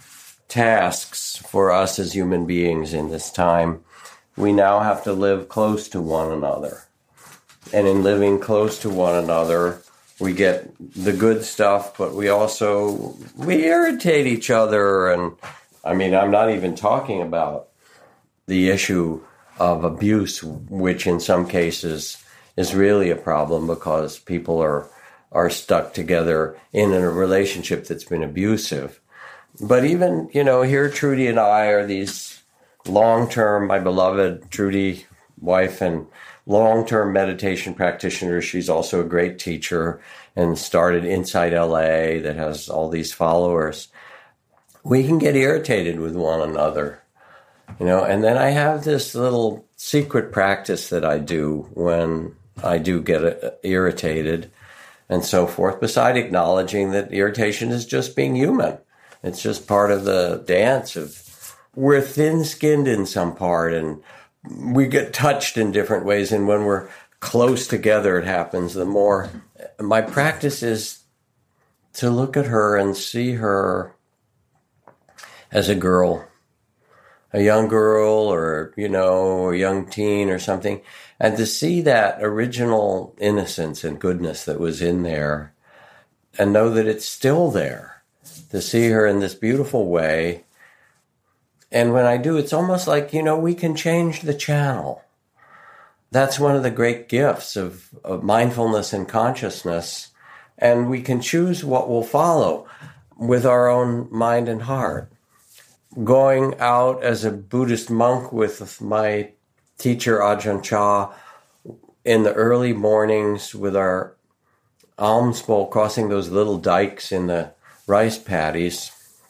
tasks for us as human beings in this time. We now have to live close to one another. And in living close to one another, we get the good stuff, but we also, we irritate each other. And I mean, I'm not even talking about the issue of abuse, which in some cases is really a problem because people are, are stuck together in a relationship that's been abusive. But even, you know, here Trudy and I are these long-term, my beloved Trudy, wife and long-term meditation practitioner. She's also a great teacher and started Inside L A that has all these followers. We can get irritated with one another, you know, and then I have this little secret practice that I do when I do get irritated and so forth, beside acknowledging that irritation is just being human. It's just part of the dance of we're thin-skinned in some part and we get touched in different ways. And when we're close together, it happens. The more my practice is to look at her and see her as a girl, a young girl or, you know, a young teen or something, and to see that original innocence and goodness that was in there and know that it's still there. To see her in this beautiful way. And when I do, it's almost like, you know, we can change the channel. That's one of the great gifts of, of mindfulness and consciousness. And we can choose what will follow with our own mind and heart. Going out as a Buddhist monk with my teacher, Ajahn Chah, in the early mornings with our alms bowl, crossing those little dikes in the rice paddies,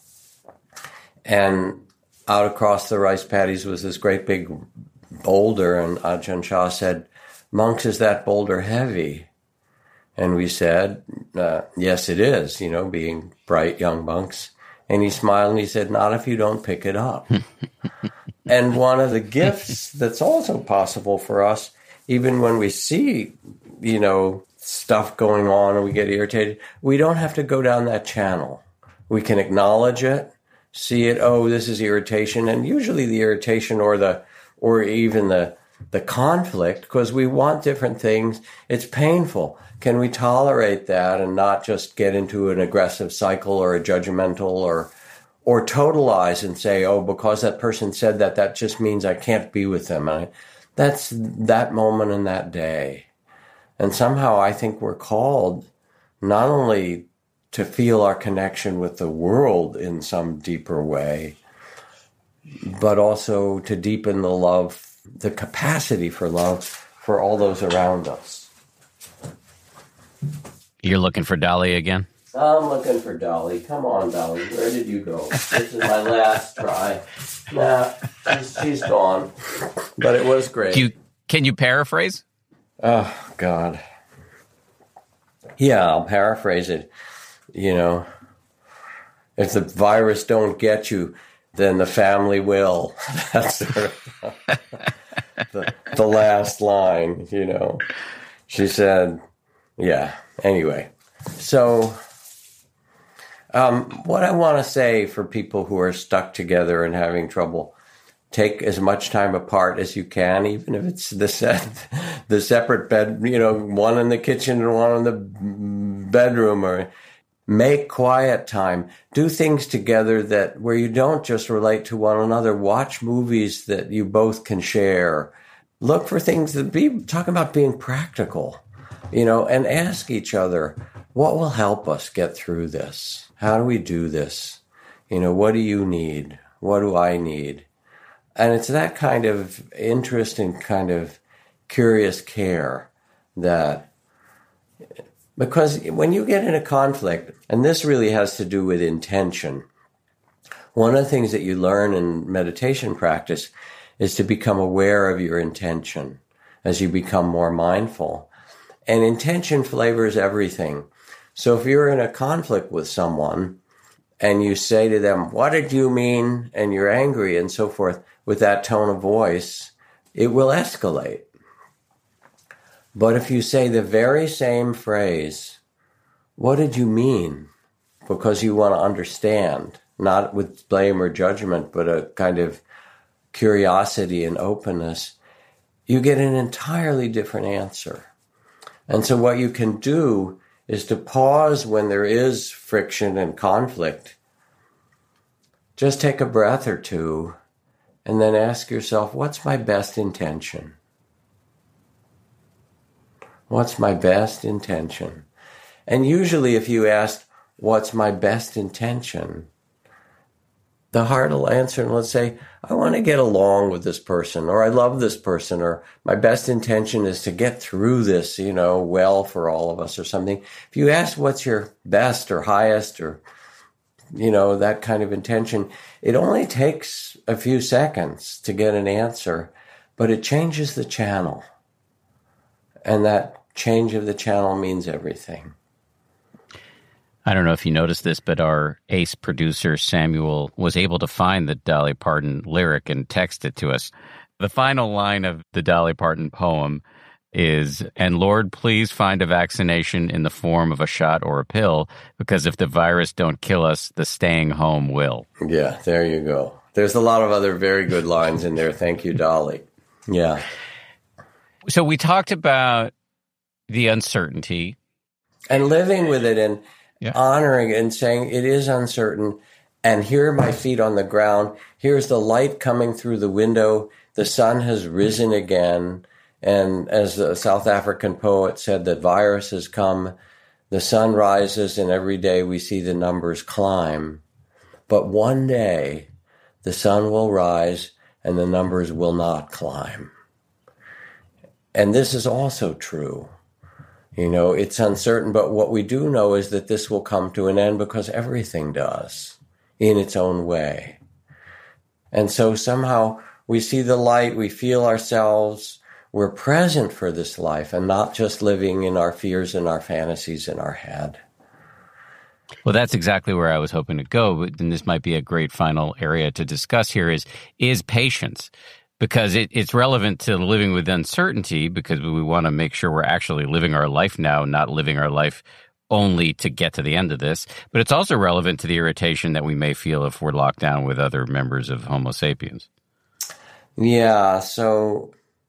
and out across the rice paddies was this great big boulder, and Ajahn Chah said, "Monks, is that boulder heavy?" And we said, uh, yes, it is, you know, being bright young monks. And he smiled and he said, "Not if you don't pick it up." And one of the gifts that's also possible for us, even when we see, you know, stuff going on and we get irritated, we don't have to go down that channel. We can acknowledge it, see it, oh, this is irritation, and usually the irritation or the or even the the conflict, because we want different things, it's painful. Can we tolerate that and not just get into an aggressive cycle or a judgmental or or totalize and say, oh, because that person said that, that just means I can't be with them. And I, that's that moment in that day. And somehow I think we're called not only to feel our connection with the world in some deeper way, but also to deepen the love, the capacity for love for all those around us. You're looking for Dolly again? I'm looking for Dolly. Come on, Dolly. Where did you go? This is my last try. Nah, she's, she's gone. But it was great. Do you, can you paraphrase? Oh, God. Yeah, I'll paraphrase it. You know, if the virus don't get you, then the family will. That's the, the, the last line, you know. She said, yeah, anyway. So um, what I want to say for people who are stuck together and having trouble, take as much time apart as you can, even if it's the set, the separate bed, you know, one in the kitchen and one in the bedroom, or make quiet time. Do things together that where you don't just relate to one another. Watch movies that you both can share. Look for things that be talk about being practical, you know, and ask each other, what will help us get through this? How do we do this? You know, what do you need? What do I need? And it's that kind of interest and kind of curious care that, because when you get in a conflict, and this really has to do with intention, One of the things that you learn in meditation practice is to become aware of your intention as you become more mindful. And intention flavors everything. So if you're in a conflict with someone and you say to them, "What did you mean?" and you're angry and so forth with that tone of voice, it will escalate. But if you say the very same phrase, "What did you mean?" because you want to understand, not with blame or judgment, but a kind of curiosity and openness, you get an entirely different answer. And so what you can do is to pause when there is friction and conflict. Just take a breath or two and then ask yourself, what's my best intention? What's my best intention? And usually if you ask, what's my best intention? The heart will answer and let's say, I want to get along with this person, or I love this person, or my best intention is to get through this, you know, well for all of us or something. If you ask what's your best or highest or, you know, that kind of intention, it only takes a few seconds to get an answer, but it changes the channel. And that change of the channel means everything. I don't know if you noticed this, but our ace producer, Samuel, was able to find the Dolly Parton lyric and text it to us. The final line of the Dolly Parton poem is, "And Lord, please find a vaccination in the form of a shot or a pill, because if the virus don't kill us, the staying home will." Yeah, there you go. There's a lot of other very good lines in there. Thank you, Dolly. Yeah. So we talked about the uncertainty. And living with it and Yeah. honoring it and saying it is uncertain, and here are my feet on the ground. Here's the light coming through the window. The sun has risen again. And as the South African poet said, that viruses come, the sun rises, and every day we see the numbers climb. But one day the sun will rise and the numbers will not climb. And this is also true. You know, it's uncertain, but what we do know is that this will come to an end because everything does in its own way. And so somehow we see the light, we feel ourselves, we're present for this life and not just living in our fears and our fantasies in our head. Well, that's exactly where I was hoping to go, and this might be a great final area to discuss here is, is patience. Because it, it's relevant to living with uncertainty, because we want to make sure we're actually living our life now, not living our life only to get to the end of this. But it's also relevant to the irritation that we may feel if we're locked down with other members of Homo sapiens. Yeah, so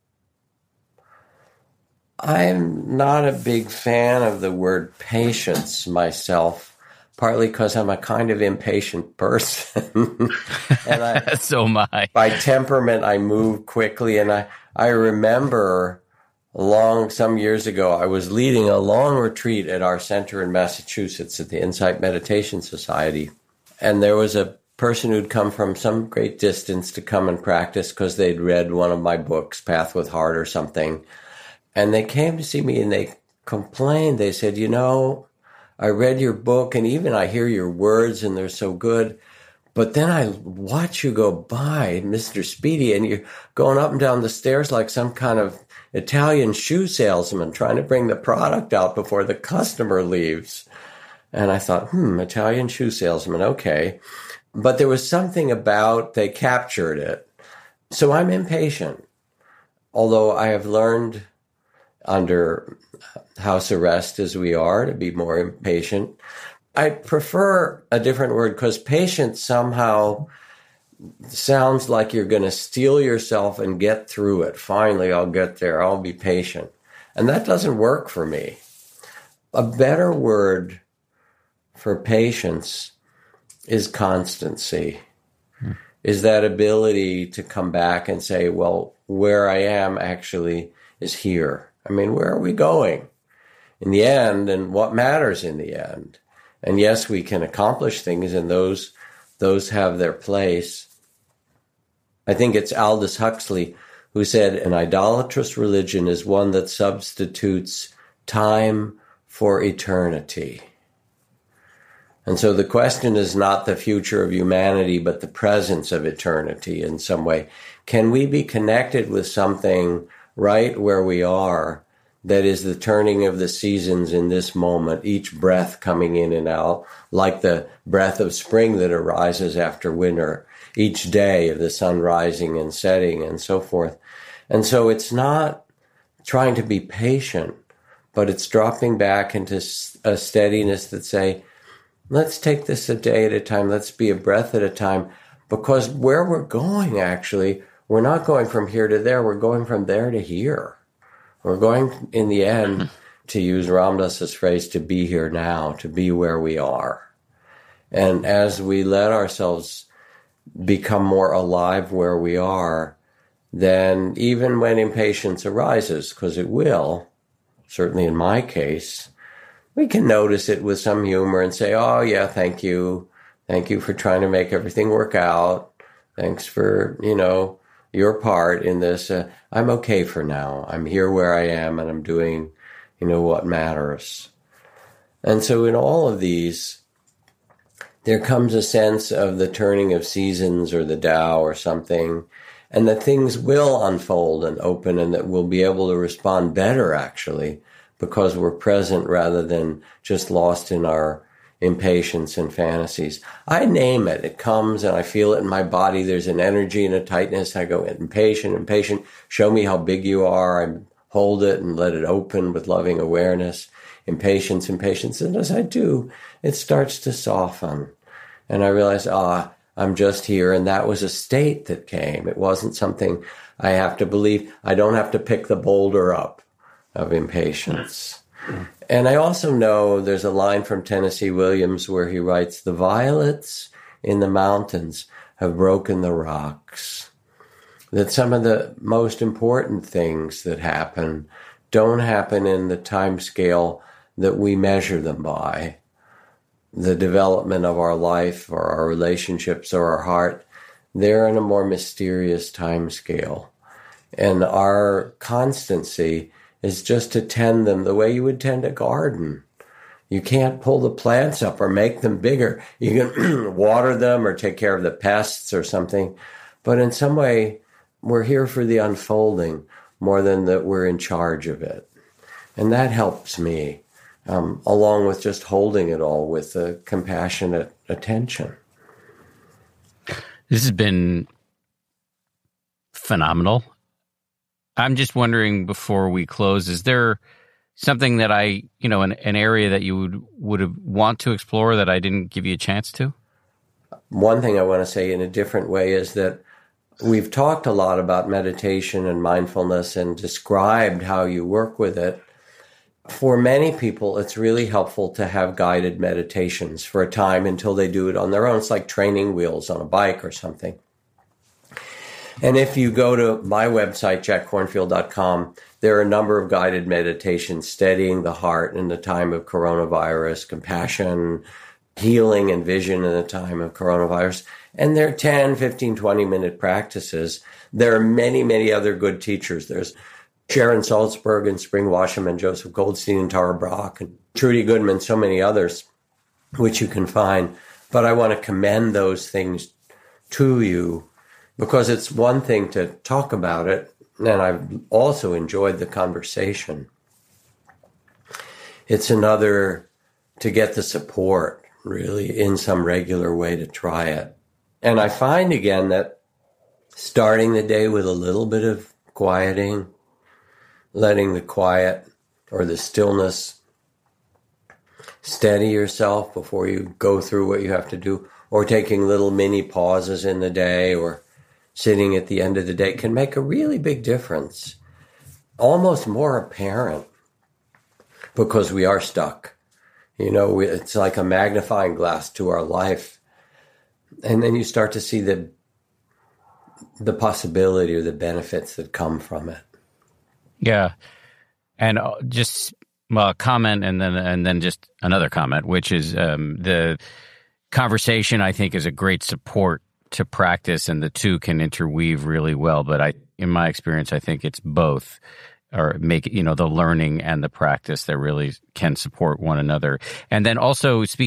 I'm not a big fan of the word patience myself. Partly because I'm a kind of impatient person. and I, so am I. By temperament, I move quickly. And I, I remember long, some years ago, I was leading a long retreat at our center in Massachusetts at the Insight Meditation Society. And there was a person who'd come from some great distance to come and practice because they'd read one of my books, Path with Heart or something. And they came to see me and they complained. They said, you know, I read your book and even I hear your words and they're so good. But then I watch you go by, Mister Speedy, and you're going up and down the stairs like some kind of Italian shoe salesman trying to bring the product out before the customer leaves. And I thought, hmm, Italian shoe salesman, okay. But there was something about, they captured it. So I'm impatient. Although I have learned under house arrest as we are to be more impatient. I prefer a different word because patient somehow sounds like you're going to steel yourself and get through it. Finally, I'll get there. I'll be patient. And that doesn't work for me. A better word for patience is constancy, hmm. is that ability to come back and say, well, where I am actually is here. I mean, where are we going in the end and what matters in the end? And yes, we can accomplish things and those those have their place. I think it's Aldous Huxley who said, an idolatrous religion is one that substitutes time for eternity. And so the question is not the future of humanity, but the presence of eternity in some way. Can we be connected with something right where we are that is the turning of the seasons in this moment, each breath coming in and out, like the breath of spring that arises after winter, each day of the sun rising and setting and so forth. And so it's not trying to be patient, but it's dropping back into a steadiness that say, let's take this a day at a time. Let's be a breath at a time, because where we're going, actually, we're not going from here to there. We're going from there to here. We're going, in the end, to use Ram Dass's phrase, to be here now, to be where we are. And as we let ourselves become more alive where we are, then even when impatience arises, because it will, certainly in my case, we can notice it with some humor and say, oh, yeah, thank you. Thank you for trying to make everything work out. Thanks for, you know, your part in this. Uh, I'm okay for now. I'm here where I am, and I'm doing, you know, what matters. And so in all of these, there comes a sense of the turning of seasons or the Tao or something, and that things will unfold and open, and that we'll be able to respond better, actually, because we're present rather than just lost in our impatience and fantasies. I name it. It comes and I feel it in my body. There's an energy and a tightness. I go, impatient, impatient. Show me how big you are. I hold it and let it open with loving awareness. Impatience, impatience. And as I do, it starts to soften. And I realize, ah, I'm just here. And that was a state that came. It wasn't something I have to believe. I don't have to pick the boulder up of impatience. And I also know there's a line from Tennessee Williams where he writes, the violets in the mountains have broken the rocks. That some of the most important things that happen don't happen in the time scale that we measure them by. The development of our life or our relationships or our heart, they're in a more mysterious time scale. And our constancy is just to tend them the way you would tend a garden. You can't pull the plants up or make them bigger. You can water them or take care of the pests or something. But in some way, we're here for the unfolding more than that we're in charge of it. And that helps me, um, along with just holding it all with a compassionate attention. This has been phenomenal. I'm just wondering, before we close, is there something that I, you know, an, an area that you would would have want to explore that I didn't give you a chance to? One thing I want to say in a different way is that we've talked a lot about meditation and mindfulness and described how you work with it. For many people, it's really helpful to have guided meditations for a time until they do it on their own. It's like training wheels on a bike or something. And if you go to my website, jack kornfield dot com, there are a number of guided meditations steadying the heart in the time of coronavirus, compassion, healing, and vision in the time of coronavirus. And they're ten, fifteen, twenty-minute practices. There are many, many other good teachers. There's Sharon Salzberg and Spring Wasserman, Joseph Goldstein and Tara Brach, and Trudy Goodman, so many others, which you can find. But I want to commend those things to you, because it's one thing to talk about it, and I've also enjoyed the conversation. It's another to get the support, really, in some regular way to try it. And I find, again, that starting the day with a little bit of quieting, letting the quiet or the stillness steady yourself before you go through what you have to do, or taking little mini pauses in the day, or sitting at the end of the day, can make a really big difference. Almost more apparent, because we are stuck. You know, it's like a magnifying glass to our life. And then you start to see the the possibility or the benefits that come from it. Yeah. And just a comment and then and then just another comment, which is um, the conversation, I think, is a great support to practice, and the two can interweave really well. But I, in my experience, I think it's both, or make, you know, the learning and the practice that really can support one another. And then also, speaking of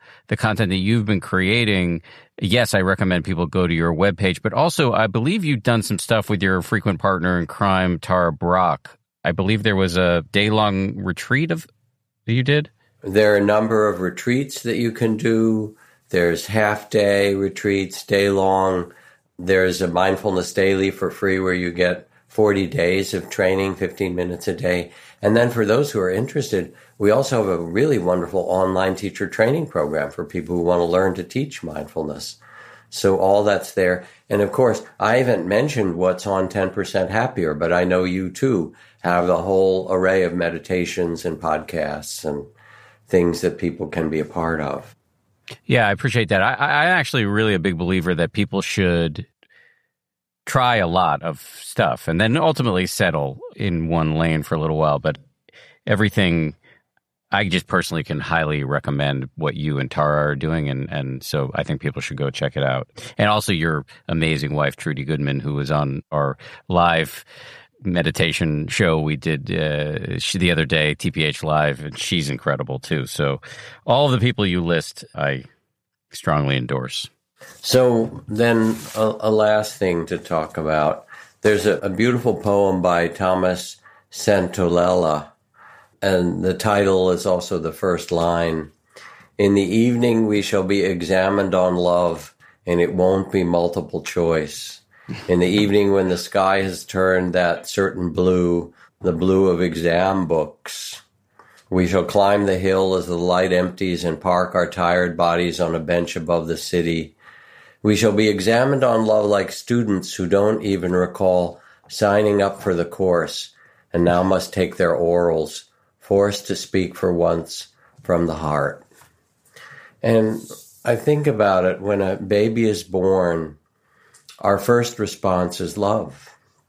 the content that you've been creating, yes, I recommend people go to your webpage, but also I believe you've done some stuff with your frequent partner in crime, Tara Brach. I believe there was a day-long retreat of that you did? There are a number of retreats that you can do. There's half-day retreats, day-long. There's a Mindfulness Daily for free where you get forty days of training, fifteen minutes a day. And then for those who are interested, we also have a really wonderful online teacher training program for people who want to learn to teach mindfulness. So all that's there. And of course, I haven't mentioned what's on ten percent Happier, but I know you too have a whole array of meditations and podcasts and things that people can be a part of. Yeah, I appreciate that. I, I'm actually really a big believer that people should try a lot of stuff and then ultimately settle in one lane for a little while. But everything, I just personally can highly recommend what you and Tara are doing. And, and so I think people should go check it out. And also your amazing wife, Trudy Goodman, who was on our live meditation show we did uh, the other day, T P H Live, and she's incredible too. So all of the people you list, I strongly endorse. So then a, a last thing to talk about. There's a, a beautiful poem by Thomas Santolella, and the title is also the first line. In the evening we shall be examined on love, and it won't be multiple choice. In the evening when the sky has turned that certain blue, the blue of exam books, we shall climb the hill as the light empties and park our tired bodies on a bench above the city. We shall be examined on love like students who don't even recall signing up for the course and now must take their orals, forced to speak for once from the heart. And I think about it, when a baby is born, our first response is love.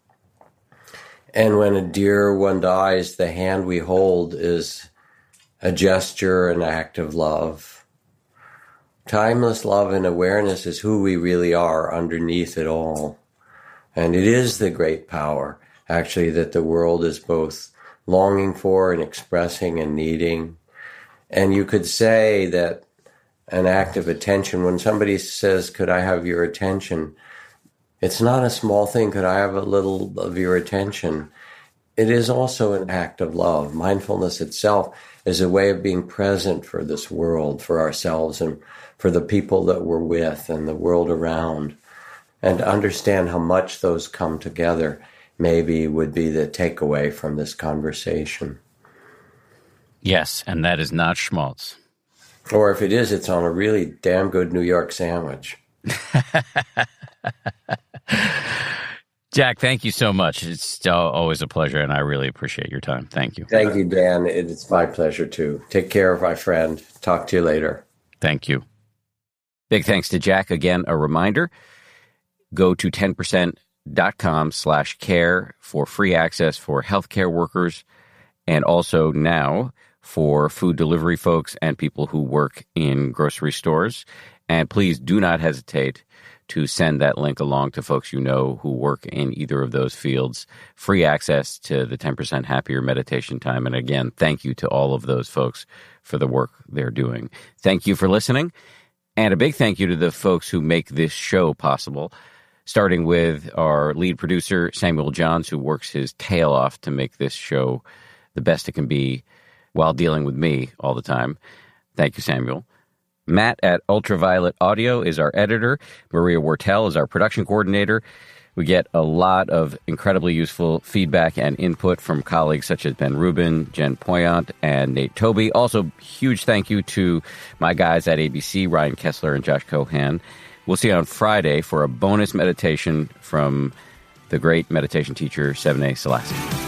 And when a dear one dies, the hand we hold is a gesture, an act of love. Timeless love and awareness is who we really are underneath it all. And it is the great power, actually, that the world is both longing for and expressing and needing. And you could say that an act of attention, when somebody says, could I have your attention? It's not a small thing. Could I have a little of your attention? It is also an act of love. Mindfulness itself is a way of being present for this world, for ourselves, and for the people that we're with and the world around. And to understand how much those come together maybe would be the takeaway from this conversation. Yes, and that is not schmaltz. Or if it is, it's on a really damn good New York sandwich. Jack, thank you so much. It's always a pleasure, and I really appreciate your time. Thank you. Thank you, Dan. It's my pleasure, too. Take care, my friend. Talk to you later. Thank you. Big thanks to Jack. Again, a reminder, go to ten percent dot com slash care for free access for healthcare workers, and also now for food delivery folks and people who work in grocery stores. And please do not hesitate to send that link along to folks you know who work in either of those fields. Free access to the ten percent Happier meditation time. And again, thank you to all of those folks for the work they're doing. Thank you for listening. And a big thank you to the folks who make this show possible, starting with our lead producer, Samuel Johns, who works his tail off to make this show the best it can be while dealing with me all the time. Thank you, Samuel. Matt at Ultraviolet Audio is our editor. Maria Wortel is our production coordinator. We get a lot of incredibly useful feedback and input from colleagues such as Ben Rubin, Jen Poyant, and Nate Toby. Also, huge thank you to my guys at A B C, Ryan Kessler and Josh Cohan. We'll see you on Friday for a bonus meditation from the great meditation teacher, Sevene Selassie.